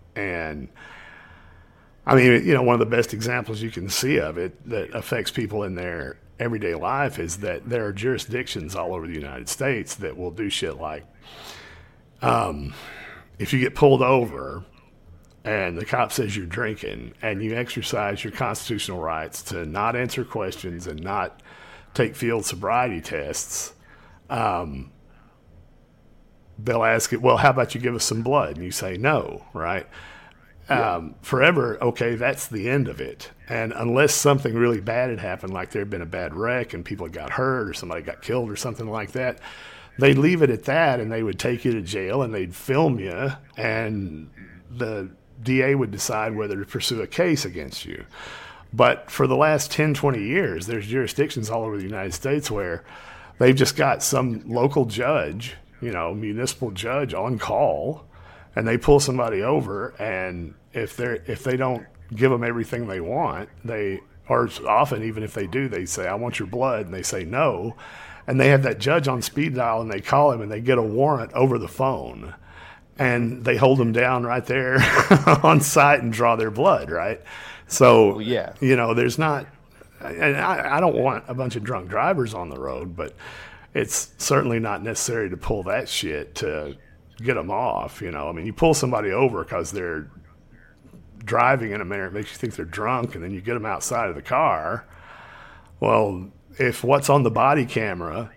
and I mean, you know, one of the best examples you can see of it that affects people in their everyday life is that there are jurisdictions all over the United States that will do shit like, um, if you get pulled over and the cop says you're drinking and you exercise your constitutional rights to not answer questions and not take field sobriety tests, um, they'll ask it, well, how about you give us some blood? And you say no, right? Um, forever, okay, that's the end of it. And unless something really bad had happened, like there had been a bad wreck and people got hurt or somebody got killed or something like that, they'd leave it at that and they would take you to jail and they'd film you and the D A would decide whether to pursue a case against you. But for the last ten, twenty years, there's jurisdictions all over the United States where they've just got some local judge, you know, municipal judge on call, and they pull somebody over, and if they're if they don't give them everything they want, they or often even if they do, they say, "I want your blood," and they say no, and they have that judge on speed dial, and they call him, and they get a warrant over the phone, and they hold them down right there on site and draw their blood, right? So, well, yeah. you know, there's not, and I, I don't want a bunch of drunk drivers on the road, but it's certainly not necessary to pull that shit to get them off, you know. I mean, you pull somebody over because they're driving in a manner that makes you think they're drunk, and then you get them outside of the car. Well, if what's on the body camera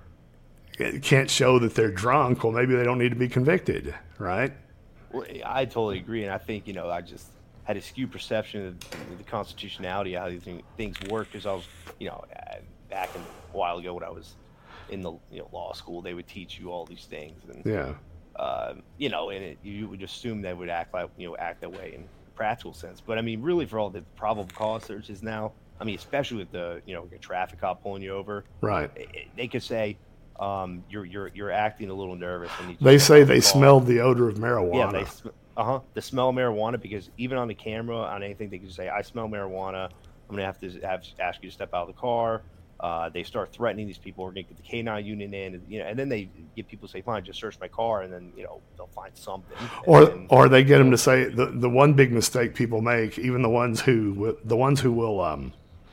it can't show that they're drunk, well, maybe they don't need to be convicted, right? Well, I totally agree, and I think, you know, I just had a skewed perception of the constitutionality of how these things work, because I was, you know, back in, a while ago when I was in the you know, law school, they would teach you all these things, and yeah, uh, you know, and it, you would assume they would act like, you know, act that way in a practical sense. But I mean, really, for all the probable cause searches now, I mean, especially with the, you know, a traffic cop pulling you over, right? It, it, they could say, um, you're you're you're acting a little nervous. And you they say they smelled the odor of marijuana. Yeah, they, uh huh, the smell of marijuana, because even on the camera, on anything, they can say, I smell marijuana. I'm gonna have to have ask you to step out of the car. Uh, they start threatening these people. We're gonna get the K nine unit in, and, you know, and then they get people to say, "Fine, just search my car," and then, you know, they'll find something. Or, then, or they get them to say the the one big mistake people make, even the ones who the ones who will um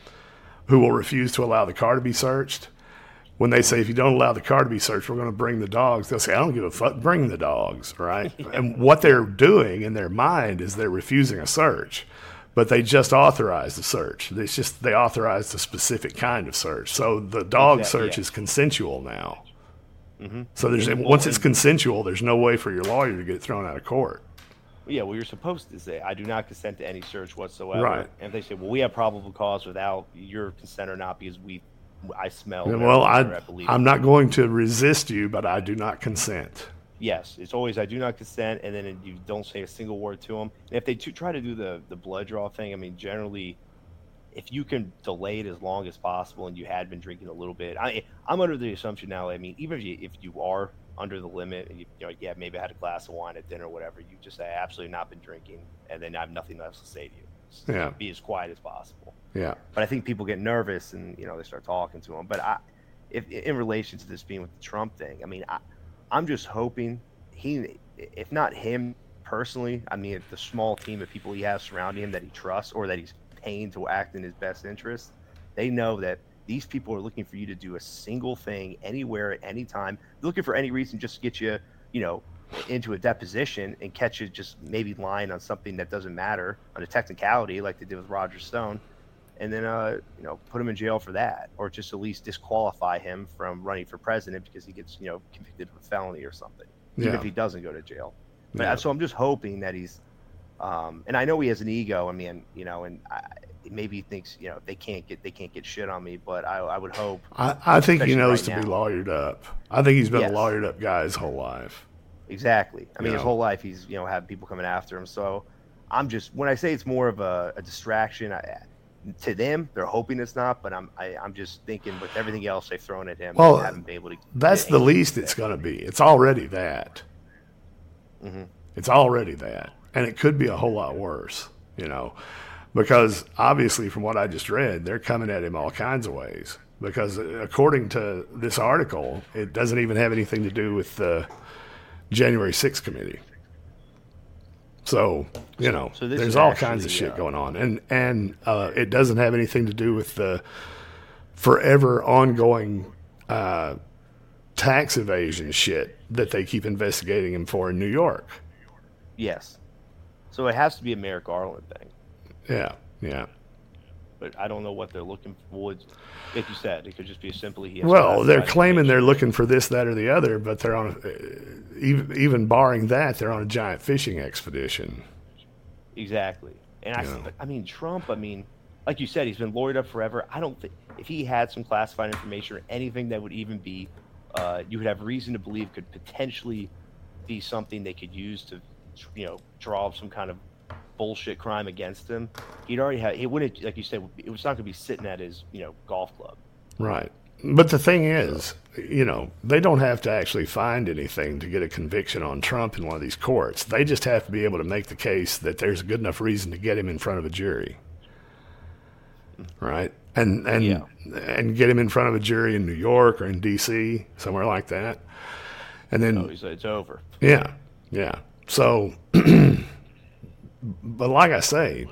who will refuse to allow the car to be searched. When they say, if you don't allow the car to be searched, we're going to bring the dogs. They'll say, I don't give a fuck, bring the dogs, right? Yeah. And what they're doing in their mind is they're refusing a search, but they just authorized the search. It's just they authorized a specific kind of search. So the dog exactly, search yeah. is consensual now. Mm-hmm. So there's well, once it's consensual, there's no way for your lawyer to get thrown out of court. Yeah, well, you're supposed to say, I do not consent to any search whatsoever. Right. And if they say, well, we have probable cause without your consent or not, because we I smell. Well, I, I I'm not going to resist you, but I do not consent. Yes, it's always I do not consent, and then you don't say a single word to them. And if they t- try to do the, the blood draw thing, I mean, generally, if you can delay it as long as possible, and you had been drinking a little bit, I, I'm under the assumption now. I mean, even if you if you are under the limit, and you, you know, yeah, maybe I had a glass of wine at dinner or whatever, you just say I absolutely not been drinking, and then I have nothing else to say to you. Just yeah. Be as quiet as possible. Yeah. But I think people get nervous, and, you know, they start talking to him. But I, if in relation to this being with the Trump thing, I mean, I, I'm just hoping he, if not him personally, I mean, the small team of people he has surrounding him that he trusts or that he's paying to act in his best interest, they know that these people are looking for you to do a single thing anywhere at any time, looking for any reason just to get you, you know, into a deposition and catch you just maybe lying on something that doesn't matter, on a technicality like they did with Roger Stone. And then, uh, you know, put him in jail for that, or just at least disqualify him from running for president because he gets, you know, convicted of a felony or something, even yeah. if he doesn't go to jail. But yeah. so I'm just hoping that he's, um, and I know he has an ego. I mean, you know, and I, maybe he thinks, you know, they can't get they can't get shit on me. But I, I would hope. I, I think he knows right to now. be lawyered up. I think he's been yes. a lawyered up guy his whole life. Exactly. I mean, you his know? whole life he's, you know, had people coming after him. So I'm just, when I say it's more of a, a distraction, I, to them, they're hoping it's not, but I'm I, I'm just thinking with everything else they've thrown at him, well, they haven't been able to. That's the least it's going to be. It's already that. Mm-hmm. It's already that, and it could be a whole lot worse, you know, because obviously from what I just read, they're coming at him all kinds of ways. Because according to this article, it doesn't even have anything to do with the January sixth committee. So, you know, so there's all actually, kinds of shit uh, going on. And and uh, it doesn't have anything to do with the forever ongoing uh, tax evasion shit that they keep investigating him for in New York. Yes. So it has to be a Merrick Garland thing. Yeah, yeah. But I don't know what they're looking for. Like you said, it could just be simply he has well, they're claiming they're looking for this, that, or the other, but they're on, a, even, even barring that, they're on a giant fishing expedition. Exactly. And I, Yeah. I mean, Trump, I mean, like you said, he's been lawyered up forever. I don't think, if he had some classified information or anything that would even be, uh, you would have reason to believe could potentially be something they could use to, you know, draw up some kind of bullshit crime against him. He'd already had, he wouldn't, like you said, it was not going to be sitting at his, you know, golf club. Right. But the thing is, you know, they don't have to actually find anything to get a conviction on Trump in one of these courts. They just have to be able to make the case that there's a good enough reason to get him in front of a jury. Right? and and Yeah. and get him in front of a jury in New York or in D C, somewhere like that. And then Oh, so it's over. yeah, yeah. So, but like I say,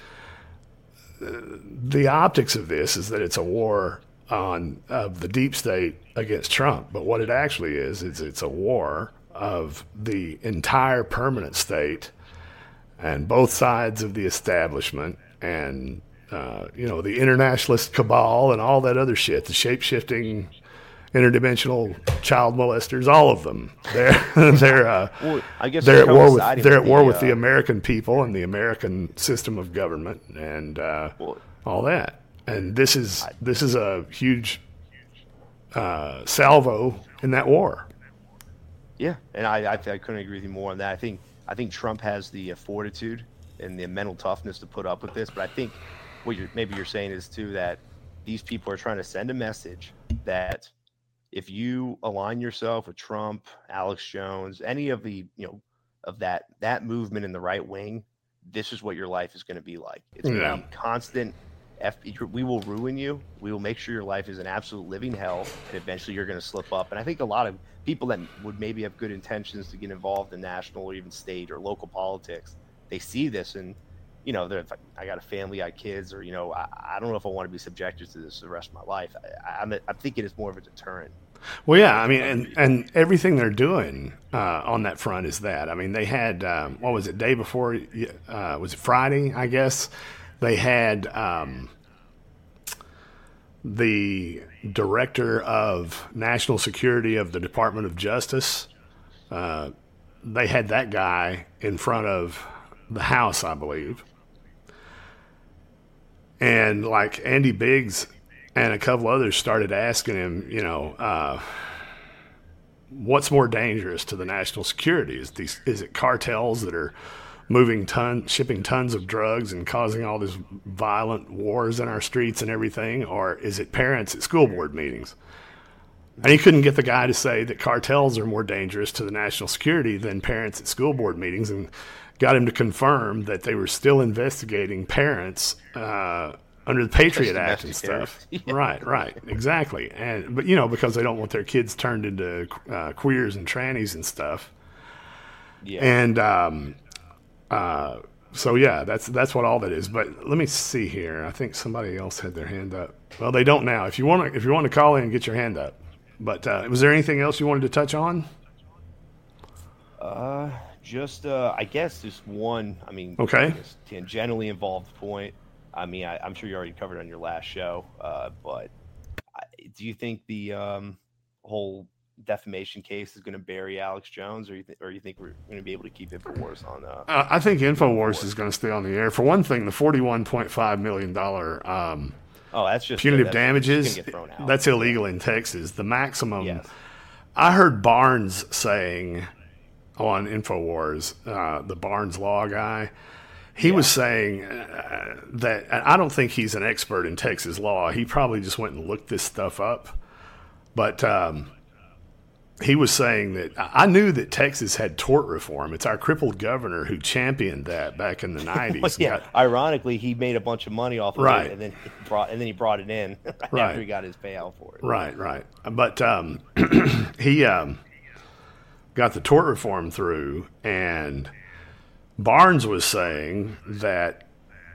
the optics of this is that it's a war on of the deep state against Trump. But what it actually is, is it's a war of the entire permanent state and both sides of the establishment and, uh, you know, the internationalist cabal and all that other shit, the shape-shifting interdimensional child molesters, all of them. They're they're uh, Well, I guess they're at war with coinciding they're at with war the, with the uh, American people and the American system of government and uh, Well, all that. And this is this is a huge uh, salvo in that war. Yeah, and I, I I couldn't agree with you more on that. I think I think Trump has the uh, fortitude and the mental toughness to put up with this. But I think what you're maybe you're saying is too that these people are trying to send a message that if you align yourself with Trump, Alex Jones, any of the you know of that that movement in the right wing, this is what your life is going to be like. It's going to Yeah. be constant. F- we will ruin you. We will make sure your life is an absolute living hell, and eventually you're going to slip up. And I think a lot of people that would maybe have good intentions to get involved in national or even state or local politics, they see this and, you know, they're like, I got a family, I got kids, or, you know, I, I don't know if I want to be subjected to this the rest of my life. I, I'm, I'm thinking it's more of a deterrent. Well, yeah, I mean, and, and everything they're doing uh, on that front is that. I mean, they had, um, what was it, day before, uh, was it Friday, I guess? They had um, the director of national security of the Department of Justice. Uh, they had that guy in front of the House, I believe. And like Andy Biggs and a couple others started asking him, you know, uh, what's more dangerous to the national security? Is these, is it cartels that are moving ton, shipping tons of drugs and causing all these violent wars in our streets and everything, or is it parents at school board meetings? And he couldn't get the guy to say that cartels are more dangerous to the national security than parents at school board meetings, and got him to confirm that they were still investigating parents uh, under the Patriot Act and stuff. Yeah. Right, right, exactly. And but you know, because they don't want their kids turned into uh, queers and trannies and stuff. Yeah. And um, uh, so yeah, that's that's what all that is. But let me see here. I think somebody else had their hand up. Well, they don't now. If you want to, if you want to call in, get your hand up. But uh, was there anything else you wanted to touch on? Uh, just uh, I guess just one. I mean, Okay. I guess tangentially involved point. I mean, I, I'm sure you already covered it on your last show. Uh, but I, do you think the um, whole defamation case is going to bury Alex Jones, or you th- or you think we're going to be able to keep InfoWars on? Uh, Uh, I think InfoWars is going to stay on the air. For one thing, the forty-one point five million dollars um, oh, that's just punitive that's, damages, it's gonna get thrown out. that's illegal in Texas. The maximum, Yes. I heard Barnes saying on InfoWars, uh, the Barnes Law guy, he was saying uh, that, and I don't think he's an expert in Texas law. He probably just went and looked this stuff up. But um, he was saying that I knew that Texas had tort reform. It's our crippled governor who championed that back in the nineties. Well, yeah. Got- Ironically, he made a bunch of money off of Right. it, and then he brought and then he brought it in right Right. after he got his payout for it. Right, right. But um, he um, got the tort reform through, and Barnes was saying that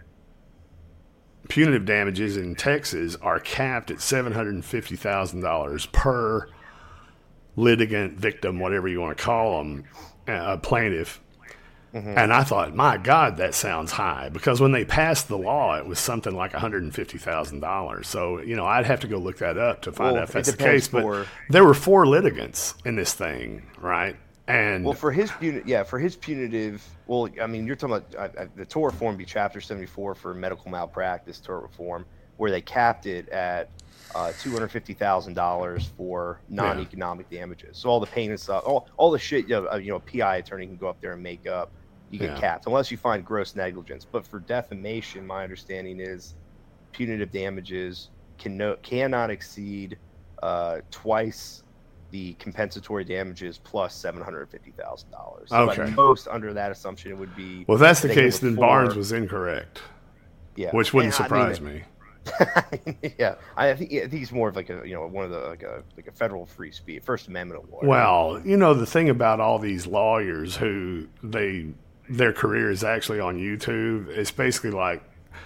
punitive damages in Texas are capped at seven hundred fifty thousand dollars per litigant, victim, whatever you want to call them, a plaintiff. And I thought, my God, that sounds high, because when they passed the law, it was something like one hundred fifty thousand dollars. So, you know, I'd have to go look that up to find Well, out if it that's the depends case. But for- there were four litigants in this thing, right? And Well, for his puni- yeah, for his punitive, well, I mean, you're talking about uh, uh, the tort reform be Chapter seventy-four for medical malpractice tort reform, where they capped it at uh, two hundred fifty thousand dollars for non-economic damages. So all the pain and stuff, all, all the shit, you know, uh, you know, a P I attorney can go up there and make up. You get Yeah. capped unless you find gross negligence. But for defamation, my understanding is punitive damages can no, cannot exceed uh, twice the compensatory damages plus seven hundred fifty thousand dollars. So Okay. at most, under that assumption, it would be. well, if that's the I think it case, was then four- Barnes was incorrect, yeah, which wouldn't And, I mean, surprise me. yeah, I think I think he's more of like a you know one of the like a like a federal free speech, First Amendment lawyer. Well, you know the thing about all these lawyers who they their career is actually on YouTube. It's basically like,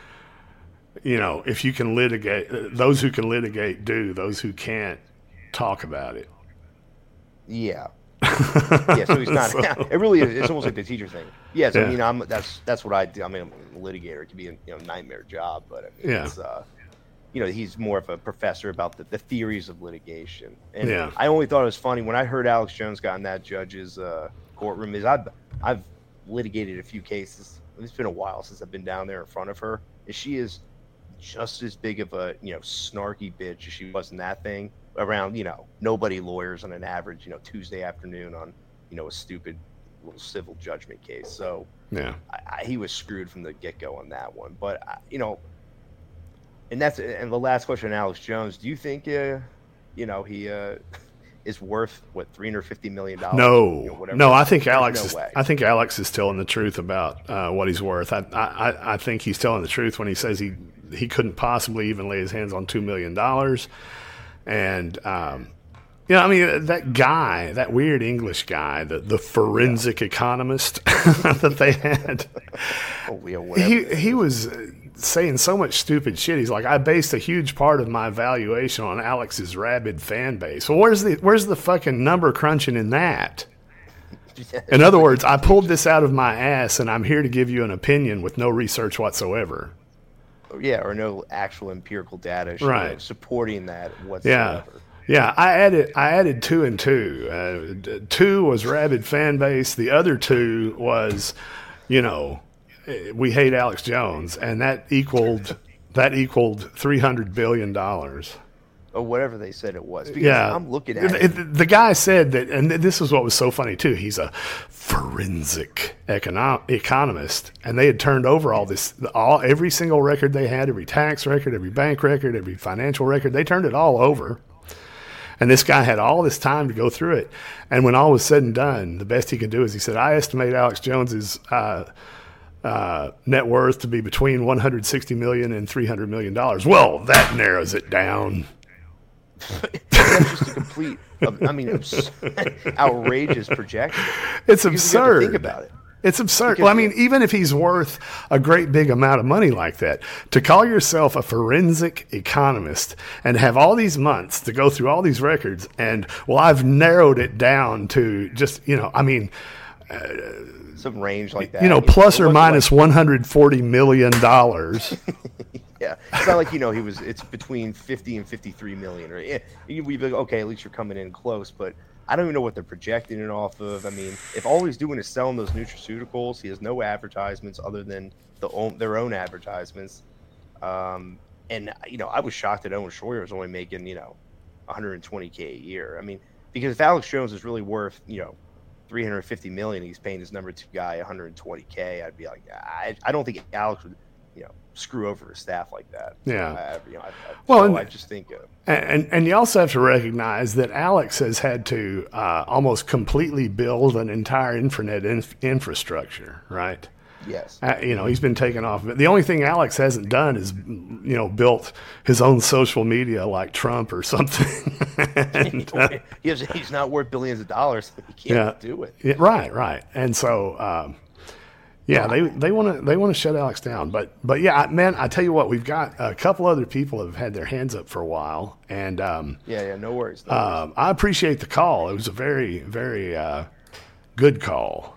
you know, if you can litigate, those who can litigate do. Those who can't talk about it. Yeah. yeah, so he's not. So, it really is. It's almost like the teacher thing. Yes, yeah. I mean, I'm that's that's what I do. I mean, I'm a litigator. It can be a you know nightmare job, but I mean, yeah. it's, uh, you know, he's more of a professor about the, the theories of litigation. And yeah. I only thought it was funny when I heard Alex Jones got in that judge's uh, courtroom. Is I've I've litigated a few cases. It's been a while since I've been down there in front of her, and she is just as big of a you know snarky bitch as she was in that thing. Around, you know, nobody lawyers on an average, you know, Tuesday afternoon on, you know, a stupid little civil judgment case. So, yeah, I, I, he was screwed from the get go on that one. But, I, you know, and that's and the last question, Alex Jones. Do you think, uh, you know, he uh, is worth what three hundred fifty million dollars? No, you know, no. I think There's Alex. no is, way. I think Alex is telling the truth about uh, what he's worth. I, I, I think he's telling the truth when he says he he couldn't possibly even lay his hands on two million dollars. And, um, you know, I mean, that guy, that weird English guy, the, the forensic yeah. economist that they had, oh, yeah, he, he was saying so much stupid shit. He's like, I based a huge part of my valuation on Alex's rabid fan base. Well, where's the, where's the fucking number crunching in that? In other words, I pulled this out of my ass and I'm here to give you an opinion with no research whatsoever. Yeah, or no actual empirical data showing, right. supporting that whatsoever. Yeah, yeah. I added I added two and two. Uh, two was rabid fan base. The other two was, you know, we hate Alex Jones, and that equaled that equaled three hundred billion dollars. Or whatever they said it was. Because yeah, I'm looking at it, it. The, the guy said that, and this is what was so funny too. He's a forensic econo- economist, and they had turned over all this, all every single record they had, every tax record, every bank record, every financial record. They turned it all over, and this guy had all this time to go through it. And when all was said and done, the best he could do is he said, "I estimate Alex Jones's uh, uh, net worth to be between one hundred sixty million and three hundred million dollars." Well, that narrows it down. That's just a complete, I mean, outrageous projection. It's absurd. Think about it. It's absurd. Because well, I mean, even if he's worth a great big amount of money like that, to call yourself a forensic economist and have all these months to go through all these records and, well, I've narrowed it down to just, you know, I mean, uh, some range like that. You know, plus or minus like, one hundred forty million dollars. Yeah, it's not like, you know, he was. It's between fifty and fifty-three million. Or yeah, we'd be like, okay, at least you're coming in close. But I don't even know what they're projecting it off of. I mean, if all he's doing is selling those nutraceuticals, he has no advertisements other than the own, their own advertisements. Um, and you know, I was shocked that Owen Schroyer was only making, you know, one hundred twenty K a year. I mean, because if Alex Jones is really worth, you know, three hundred fifty million, he's paying his number two guy one hundred twenty K. I'd be like, I, I don't think Alex would, you know, screw over his staff like that. Yeah. I, you know, I, I, well, so and, I just think, uh, and and you also have to recognize that Alex has had to uh, almost completely build an entire intranet inf- infrastructure, right? Yes. Uh, you know, he's been taken off. But the only thing Alex hasn't done is, you know, built his own social media like Trump or something. and, uh, he has, he's not worth billions of dollars. He can't yeah, do it. Yeah, right, right. And so, um, yeah, they they want to they want to shut Alex down. But but yeah, man, I tell you what, we've got a couple other people that have had their hands up for a while, and um, yeah, yeah, no worries. No um, worries. I appreciate the call. It was a very very uh, good call.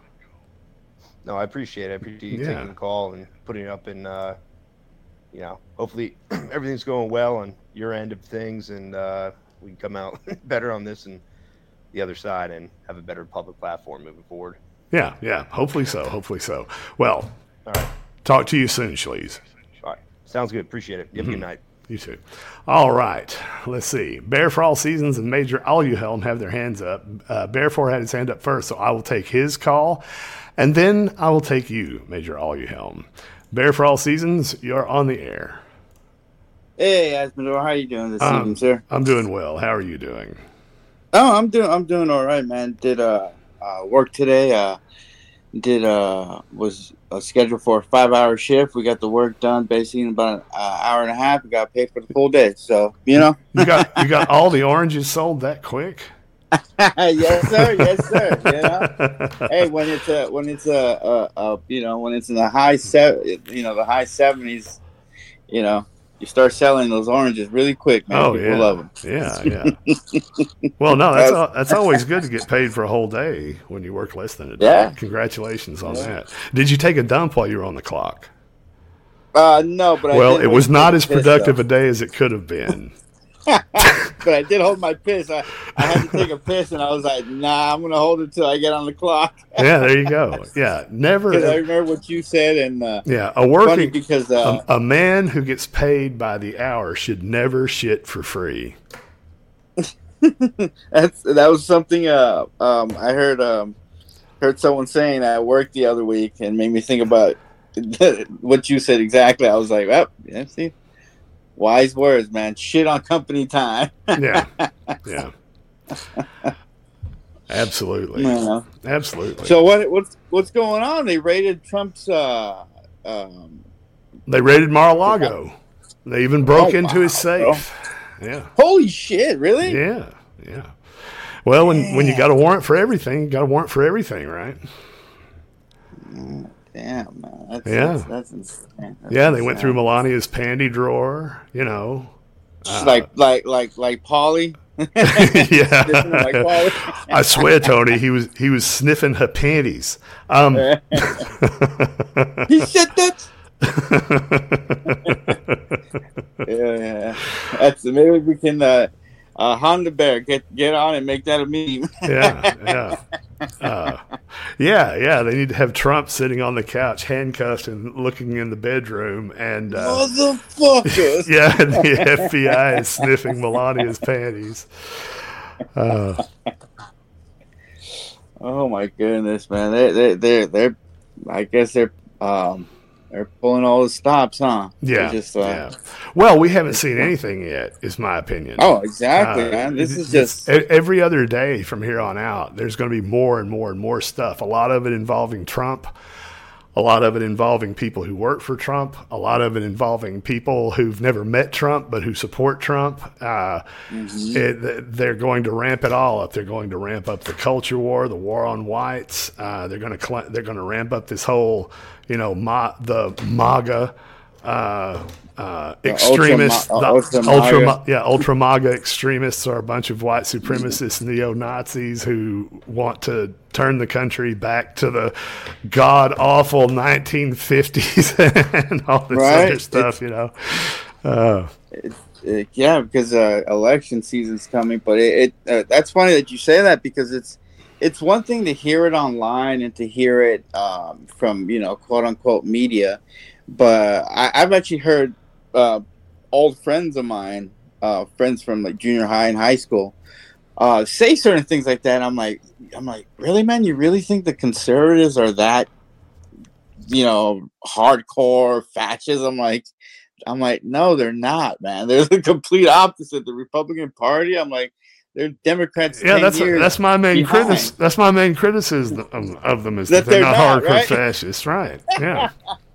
No, I appreciate it. I appreciate you Yeah. taking the call and putting it up in, uh, you know, hopefully everything's going well on your end of things, and uh, we can come out better on this and the other side and have a better public platform moving forward. Yeah, yeah. Hopefully so. Hopefully so. Well, all right. Talk to you soon, Schlees. All right. Sounds good. Appreciate it. You have Mm-hmm. a good night. You too. All right. Let's see. Bear for All Seasons and Major Aluhelm have their hands up. Uh, Bear for had his hand up first, so I will take his call. And then I will take you, Major Aluhelm. Bear for All Seasons, you're on the air. Hey, Asmodor, how you doing this um, evening, sir? I'm doing well. How are you doing? Oh, I'm doing I'm doing all right, man. Did uh, uh work today. Uh, did uh was uh, scheduled for a five hour shift. We got the work done basically in about an uh, hour and a half. We got paid for the full day. So you know, you got you got all the oranges sold that quick. Yes, sir. Yes, sir. You know, hey, when it's a when it's a, a, a you know when it's in the high se- you know the high seventies, you know. You start selling those oranges really quick, man. Oh, People yeah. love them. Yeah, yeah. Well, no, that's all, that's always good to get paid for a whole day when you work less than a day. Yeah. Congratulations on Yeah. that. Did you take a dump while you were on the clock? Uh, no, but I Well, did it was hold not my as piss, productive though. a day as it could have been. But I did hold my piss. I, I had to take a piss, and I was like, "Nah, I'm gonna hold it till I get on the clock." Yeah, there you go. Yeah, never. Because I remember what you said, and uh, Yeah, a funny working because uh, a, a man who gets paid by the hour should never shit for free. that's that was something uh, um, I heard um, heard someone saying at work the other week, and made me think about what you said exactly. I was like, "Well, yeah, see, wise words, man. Shit on company time." Yeah, yeah, absolutely, Yeah. absolutely. So what what's what's going on? They raided Trump's. Uh, um, They raided Mar-a-Lago. They even broke Oh, into his wow, safe. Yeah, holy shit! Really? yeah, yeah. Well, when when you got a warrant for everything, you got a warrant for everything, right? Damn, man. That's, Yeah. that's, that's insane. That's Yeah, they went through insane. Melania's panty drawer. You know. Just like like like like Polly. Yeah. Like Polly. I swear, Tony, he was he was sniffing her panties. Um, He said that. Yeah, yeah. That's maybe we can uh, uh, Honda Bear get get on and make that a meme. yeah, yeah, uh, yeah, yeah. They need to have Trump sitting on the couch, handcuffed, and looking in the bedroom, and uh, Motherfuckers. yeah, the F B I is sniffing Melania's panties. Uh, Oh my goodness, man! They they they they're I guess they're um they're pulling all the stops, huh? They're yeah, just uh, yeah. Well, we haven't seen anything yet, is my opinion. Oh, exactly, Uh, man. This it- is it's- just e- every other day from here on out. There's going to be more and more and more stuff. A lot of it involving Trump. A lot of it involving people who work for Trump. A lot of it involving people who've never met Trump but who support Trump. Uh, it, they're going to ramp it all up. They're going to ramp up the culture war, the war on whites. Uh, they're going to cl- they're going to ramp up this whole, you know, ma- the MAGA. Uh, uh, extremists, ultra- the ultra ultra, MAGA. ma- yeah, ultra MAGA extremists are a bunch of white supremacist neo-Nazis who want to turn the country back to the god awful nineteen fifties and all this Right. other stuff, you know. Uh, Uh, yeah, because uh, election season's coming. But it, it uh, that's funny that you say that because it's it's one thing to hear it online and to hear it um, from you know quote unquote media, but I, I've actually heard uh, old friends of mine, uh, friends from like junior high and high school, uh, say certain things like that. I'm like, I'm like, really, man? You really think the conservatives are that, you know, hardcore fascism? Like. I'm like, no, they're not, man. They're the complete opposite. The Republican Party, I'm like, they're Democrats. yeah, ten that's years that's my main behind. critic. That's my main criticism of, of them is that, That they're, they're not, not, hardcore right? fascists, right? Yeah.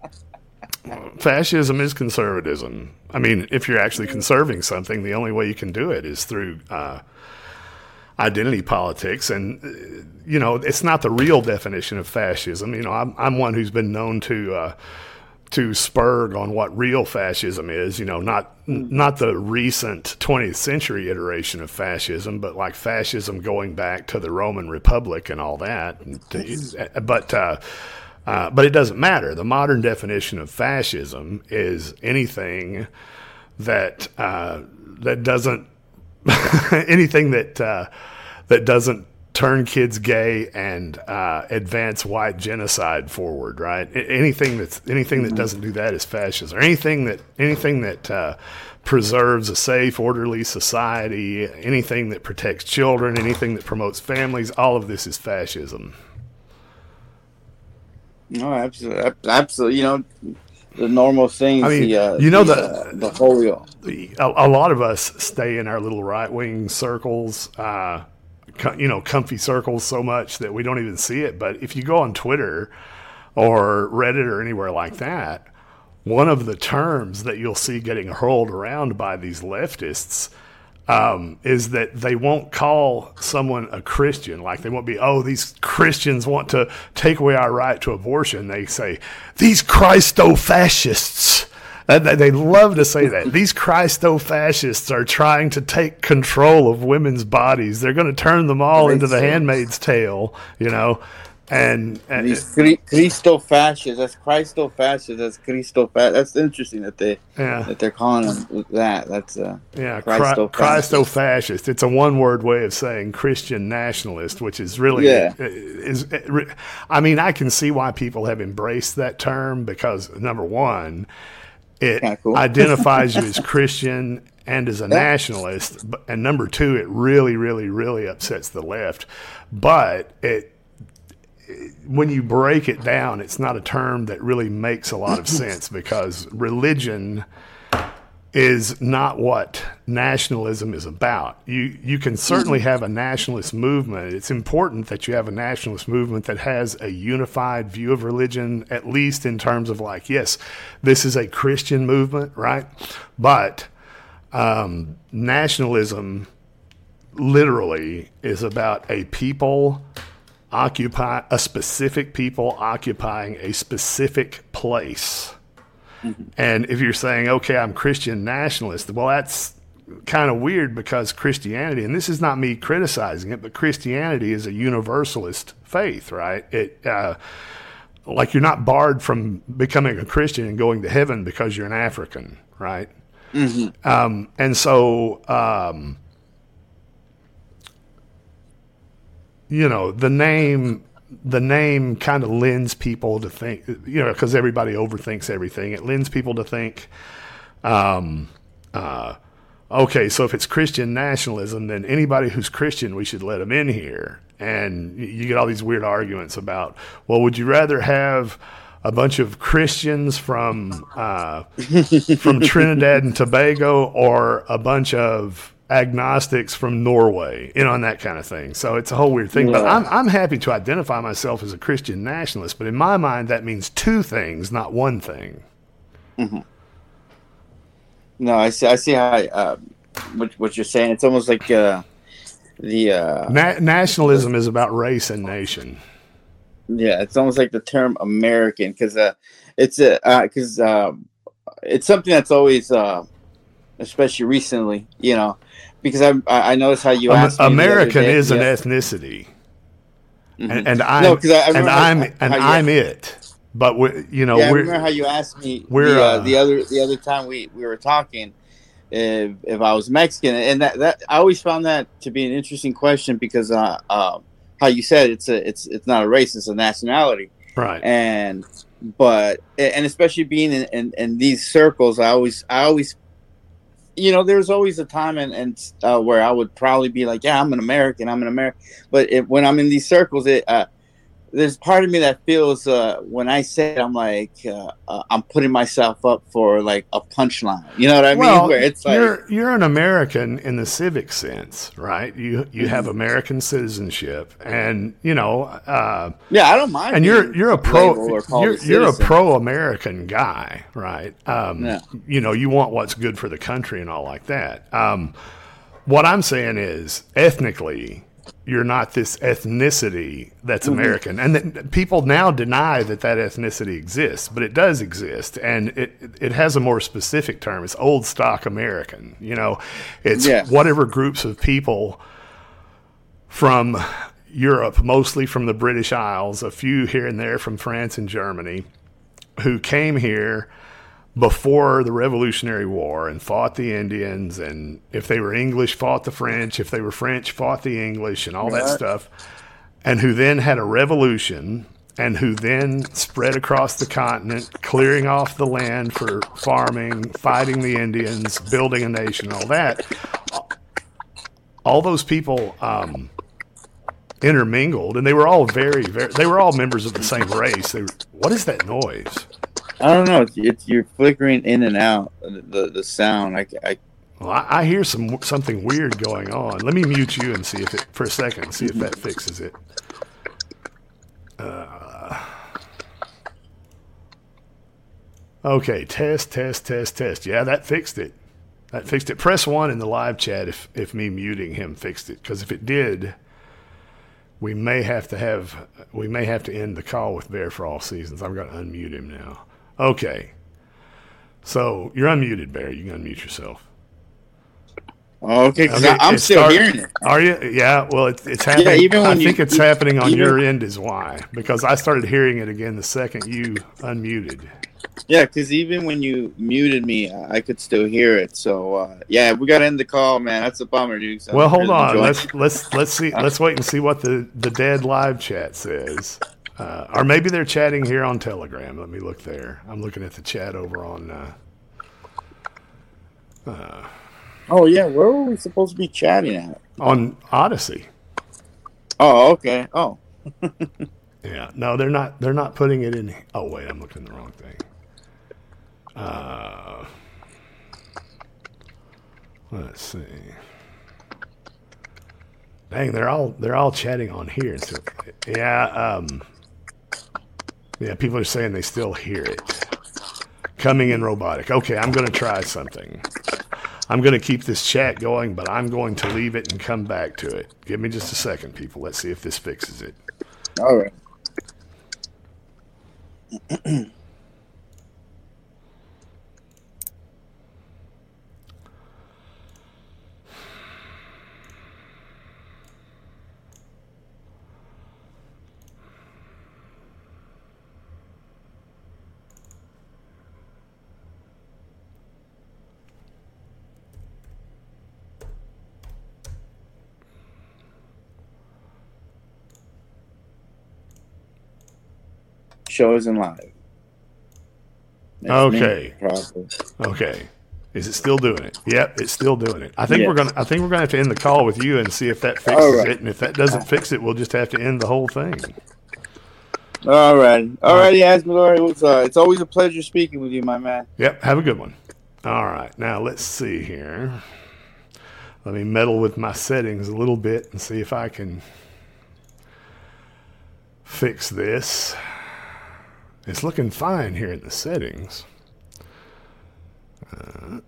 Fascism is conservatism. I mean, if you're actually conserving something, the only way you can do it is through uh, identity politics. And, uh, you know, it's not the real definition of fascism. You know, I'm, I'm one who's been known to uh, to spurg on what real fascism is, you know, not not the recent twentieth century iteration of fascism, but like fascism going back to the Roman Republic and all that. But uh, uh, but it doesn't matter. The modern definition of fascism is anything that uh, that doesn't anything that uh, that doesn't turn kids gay and uh, advance white genocide forward, right? A- Anything that's anything that doesn't do that is fascism. Or anything that anything that uh, preserves a safe, orderly society, anything that protects children, anything that promotes families, all of this is fascism. No, absolutely, absolutely. You know, the normal things. I mean, the, uh, you know the, the- uh, the holy. The- A, a lot of us stay in our little right wing circles. Uh, you know, comfy circles so much that we don't even see it. But if you go on Twitter or Reddit or anywhere like that, one of the terms that you'll see getting hurled around by these leftists um, is that they won't call someone a Christian. Like they won't be, oh, these Christians want to take away our right to abortion. They say, these Christo-fascists. They love to say that. These Christo-fascists are trying to take control of women's bodies. They're going to turn them all into the Handmaid's Tale, you know. And, and these Christo-fascists, that's Christo-fascists, that's Christo-fascists. That's interesting that they yeah. that they're calling them that. That's uh, yeah, Christo-fascist. Christo-fascist. It's a one-word way of saying Christian nationalist, which is really yeah. is. I mean, I can see why people have embraced that term because number one, it cool. identifies you as Christian and as a nationalist, and number two, it really, really, really upsets the left. But it. When you break it down, it's not a term that really makes a lot of sense because religion is not what nationalism is about. You you can certainly have a nationalist movement. It's important that you have a nationalist movement that has a unified view of religion, at least in terms of like, yes, this is a Christian movement, right? But um, nationalism literally is about a people occupy a specific people occupying a specific place. Mm-hmm. And if you're saying, okay, I'm Christian nationalist, well, that's kind of weird because Christianity, and this is not me criticizing it, but Christianity is a universalist faith, right? It, uh, like you're not barred from becoming a Christian and going to heaven because you're an African, right? Mm-hmm. Um, and so, um, you know, the name, the name kind of lends people to think, you know, because everybody overthinks everything. It lends people to think, um, uh, okay, so if it's Christian nationalism, then anybody who's Christian, we should let them in here. And you get all these weird arguments about, well, would you rather have a bunch of Christians from uh, from Trinidad and Tobago or a bunch of agnostics from Norway, you know, and that kind of thing. So it's a whole weird thing. Yeah. But I'm I'm happy to identify myself as a Christian nationalist. But in my mind, that means two things, not one thing. Mm-hmm. No, I see. I see how uh, what what you're saying. It's almost like uh, the uh, Na- nationalism is about race and nation. Yeah, it's almost like the term American because uh, it's a because uh, um, it's something that's always, uh, especially recently, you know. Because I I noticed how you asked me American day, is yeah. an ethnicity, mm-hmm. and, and I'm no, I, I and I'm how, and how I'm you, it. But we, you know, yeah, we're, I remember how you asked me we're, the, uh, uh, the other the other time we, we were talking if if I was Mexican, and that, that I always found that to be an interesting question because uh, uh how you said it's a it's it's not a race, it's a nationality, right? And but and especially being in, in, in these circles, I always I always. You know, there's always a time and, and uh, where I would probably be like, yeah, I'm an American, I'm an American. But it, when I'm in these circles, it uh, there's part of me that feels uh, when I say it, I'm like, uh, uh, I'm putting myself up for like a punchline. You know what I well, mean? Where it's like you're you're an American in the civic sense, right? You you mm-hmm. have American citizenship, and you know, uh, yeah, I don't mind. And you're you're a pro you're, a you're a pro-American guy, right? Um, yeah. You know, you want what's good for the country and all like that. Um, what I'm saying is, ethnically, you're not this ethnicity that's mm-hmm. American. And that people now deny that that ethnicity exists, but it does exist. And it it has a more specific term. It's old stock American. You know, it's yeah. whatever groups of people from Europe, mostly from the British Isles, a few here and there from France and Germany, who came here before the Revolutionary War and fought the Indians, and if they were English, fought the French, if they were French, fought the English, and all right. that stuff, and who then had a revolution, and who then spread across the continent, clearing off the land for farming, fighting the Indians, building a nation, all that. All those people um, intermingled, and they were all very, very, they were all members of the same race. They were, what is that noise? I don't know. It's, it's you're flickering in and out the the sound. I, I Well, I, I hear some something weird going on. Let me mute you and see if it for a second. See if that fixes it. Uh, okay, test, test, test, test. Yeah, that fixed it. That fixed it. Press one in the live chat if if me muting him fixed it. Because if it did, we may have to have we may have to end the call with Bear for All Seasons. I'm going to unmute him now. Okay. So you're unmuted, Bear. You can unmute yourself. Okay, because Okay, I'm it still start- hearing it. Are you? Yeah. Well, it, it's happening. Yeah, even I when think you- it's happening on even- your end is why, because I started hearing it again the second you unmuted. Yeah, because even when you muted me, I I could still hear it. So uh, yeah, we got to end the call, man. That's a bummer, dude. So Well, I'm hold really on. enjoying Let's it. let's let's see. Let's wait and see what the the dead live chat says, uh, or maybe they're chatting here on Telegram. Let me look there. I'm looking at the chat over on. Uh, uh, Oh yeah, where were we supposed to be chatting at? on Odyssey. Oh, okay. Oh, Yeah. No, they're not. They're not putting it in. Oh wait, I'm looking at the wrong thing. Uh, let's see. Dang, they're all they're all chatting on here. So, yeah. Um, yeah. People are saying they still hear it. Coming in robotic. Okay, I'm going to try something. I'm going to keep this chat going, but I'm going to leave it and come back to it. Give me just a second, people. Let's see if this fixes it. all right. Show isn't live. That's Okay. me, probably. Okay. Is it still doing it? Yep, it's still doing it. I think Yes. we're gonna I think we're gonna have to end the call with you and see if that fixes All right. it. And if that doesn't fix it, we'll just have to end the whole thing. All right, all right, Asmodor. It was. Uh, it's always a pleasure speaking with you, my man. Yep, have a good one. All right. Now let's see here. Let me meddle with my settings a little bit and see if I can fix this. It's looking fine here in the settings. Uh,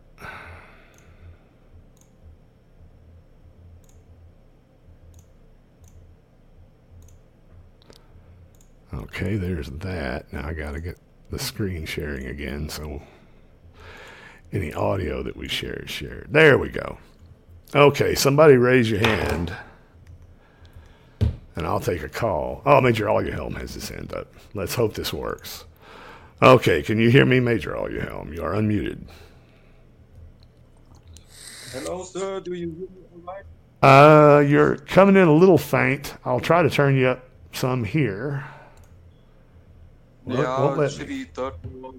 okay, there's that. Now I got to get the screen sharing again, so any audio that we share is shared. There we go. Okay, somebody raise your hand, and I'll take a call. Oh, Major Helm has his hand up. Let's hope this works. Okay, can you hear me, Major Helm? You are unmuted. Hello, sir. Do you hear me all right? Uh, you're coming in a little faint. I'll try to turn you up some here. Won't- Yeah, won't let should me. be third floor.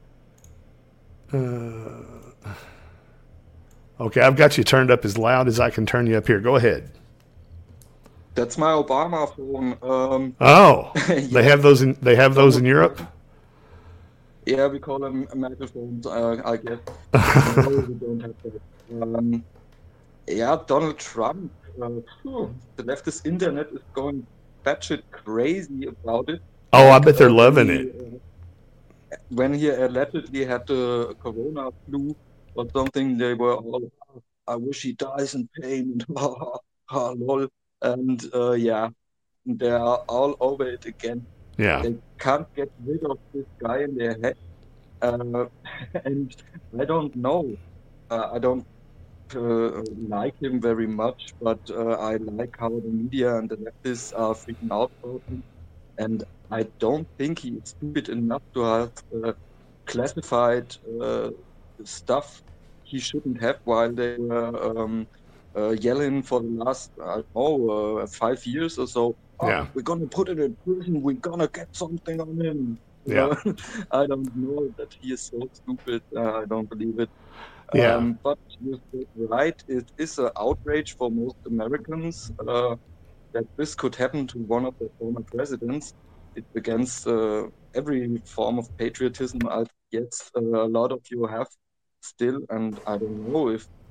Uh, okay, I've got you turned up as loud as I can turn you up here. Go ahead. That's my Obama phone. Um, Oh, yeah, they have those in they have those in Europe. yeah, we call them microphones, uh, I guess. No, we don't have that. Um, yeah, Donald Trump. Uh, phew, the leftist internet is going batshit crazy about it. Oh, I bet they're Uh, loving when it. he, uh, when he allegedly had the corona flu or something, they were all, I wish he dies in pain. Lol. And uh, yeah, they are all over it again. Yeah, They can't get rid of this guy in their head. Uh, and I don't know. Uh, I don't uh, like him very much, but uh, I like how the media and the leftists are freaking out about him. And I don't think he is stupid enough to have uh, classified uh, stuff he shouldn't have while they were um, uh, yelling for the last, I don't know, uh, five years or so. "Oh, Yeah. we're gonna put it in prison. We're gonna get something on him." Yeah. Uh, I don't know that he is so stupid. Uh, I don't believe it. Yeah. Um, but you're right. It is an outrage for most Americans uh, that this could happen to one of the former presidents. It's against uh, every form of patriotism I guess uh, a lot of you have still, and I don't know if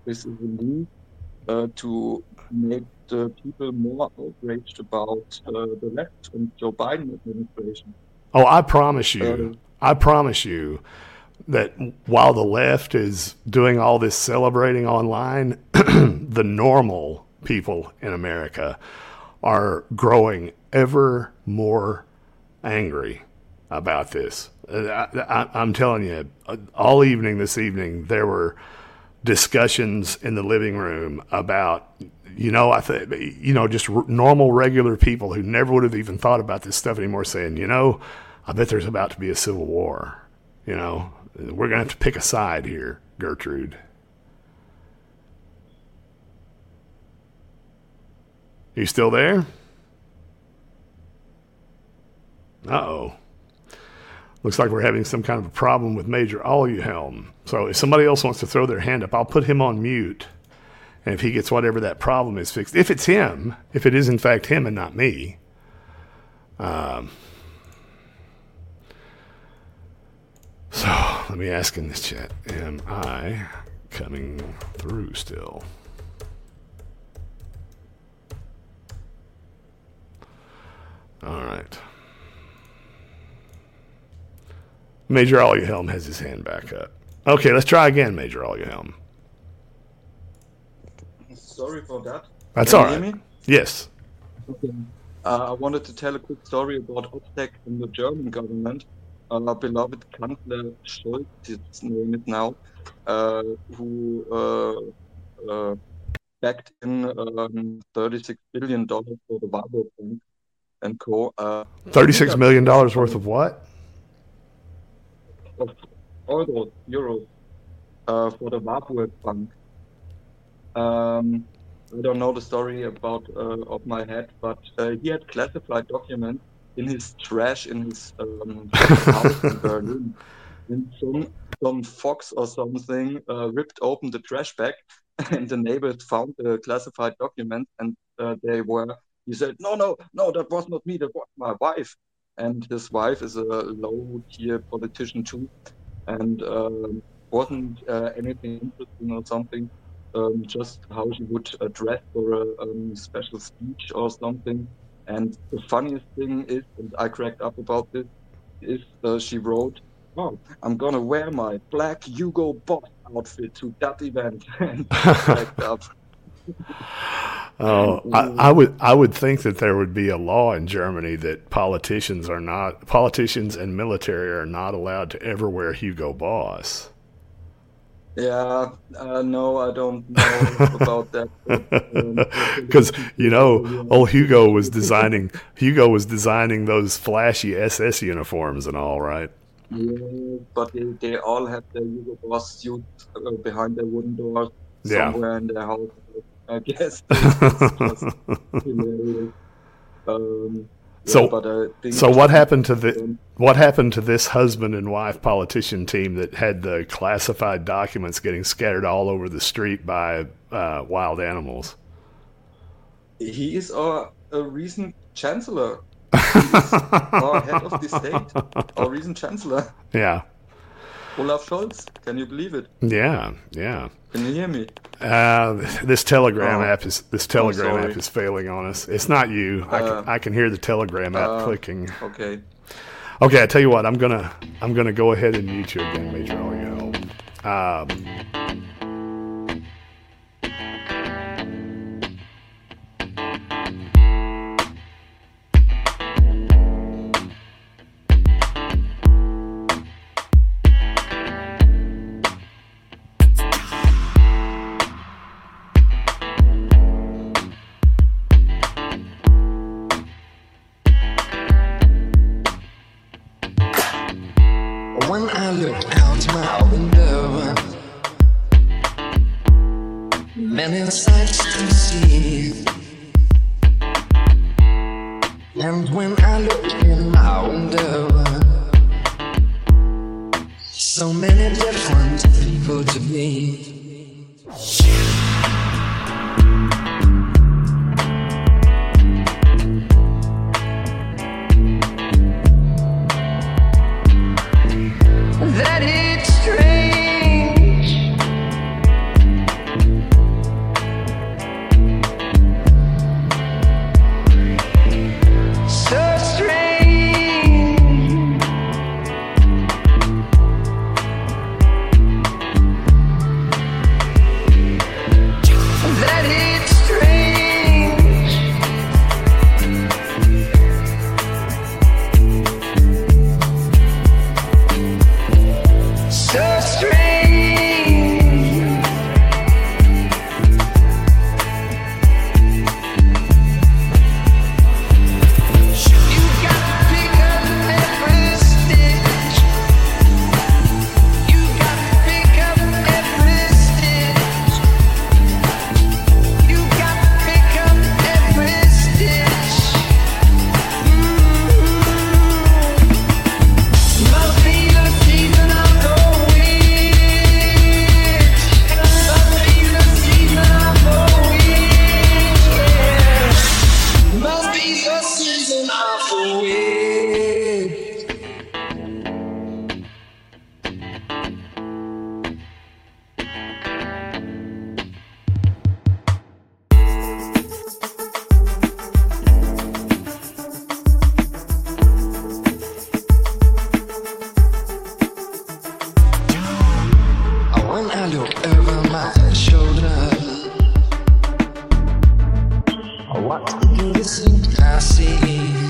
this is a move uh, to make the people more outraged about uh, the left and Joe Biden administration. Oh, I promise you, uh, I promise you that while the left is doing all this celebrating online, the normal people in America are growing ever more angry about this. I, I, I'm telling you, all evening this evening, there were discussions in the living room about, you know, I think, you know, just r- normal, regular people who never would have even thought about this stuff anymore saying, you know, I bet there's about to be a civil war. You know, we're going to have to pick a side here, Gertrude. You still there? Uh-oh. Looks like we're having some kind of a problem with Major Oluhelm. So if somebody else wants to throw their hand up, I'll put him on mute. And if he gets whatever that problem is fixed, if it's him, if it is in fact him and not me, um, so let me ask in this chat, am I coming through still? All right. Major Oluhelm has his hand back up. Okay, let's try again, Major Oluhelm. Sorry for that. That's Can all you right. hear me? Yes. Okay. Uh, I wanted to tell a quick story about Optec in the German government. Our beloved Chancellor Scholz, his name is now, uh, who uh, uh, backed in um, thirty-six billion dollars for the Warburg Bank and co. Uh, thirty-six million dollars worth of what? Of all those euros uh, for the Warburg Bank. Um, I don't know the story about uh, off my head, but uh, he had classified documents in his trash in his um, house in Berlin. And some, some fox or something uh, ripped open the trash bag, and the neighbors found the classified document, and uh, they were. He said, "No, no, no, that was not me. That was my wife." And his wife is a low-tier politician too, and um, wasn't uh, anything interesting or something. Um, just how she would address for a um, special speech or something. And the funniest thing is, and I cracked up about this, is uh, she wrote, "Oh, I'm gonna wear my black Hugo Boss outfit to that event," and cracked up. Oh, I, I would I would think that there would be a law in Germany that politicians are not politicians and military are not allowed to ever wear Hugo Boss. Yeah, uh, no, I don't know about that. Because um, you know, old Hugo was designing Hugo was designing those flashy S S uniforms and all, right? Yeah, but they, they all have their Hugo Boss suits uh, behind their wooden doors somewhere yeah. in their house. I guess. It's just hilarious. Um, yeah, so, but I think so what happened to the what happened to this husband and wife politician team that had the classified documents getting scattered all over the street by uh, wild animals? He is our a recent chancellor. He is our head of the state, our recent chancellor. Yeah. Olaf Scholz. Can you believe it? Yeah, yeah. Can you hear me? Uh, this Telegram oh, app is this Telegram app is failing on us. It's not you. I uh, can I can hear the Telegram app uh, clicking. Okay. Okay, I tell you what. I'm gonna I'm gonna go ahead and mute you again, Major Oluhelm. Um, When I look out my window, many sights to see. And when I look in my window, so many different people to be. That it's strange I look over my shoulder. What do you think I see?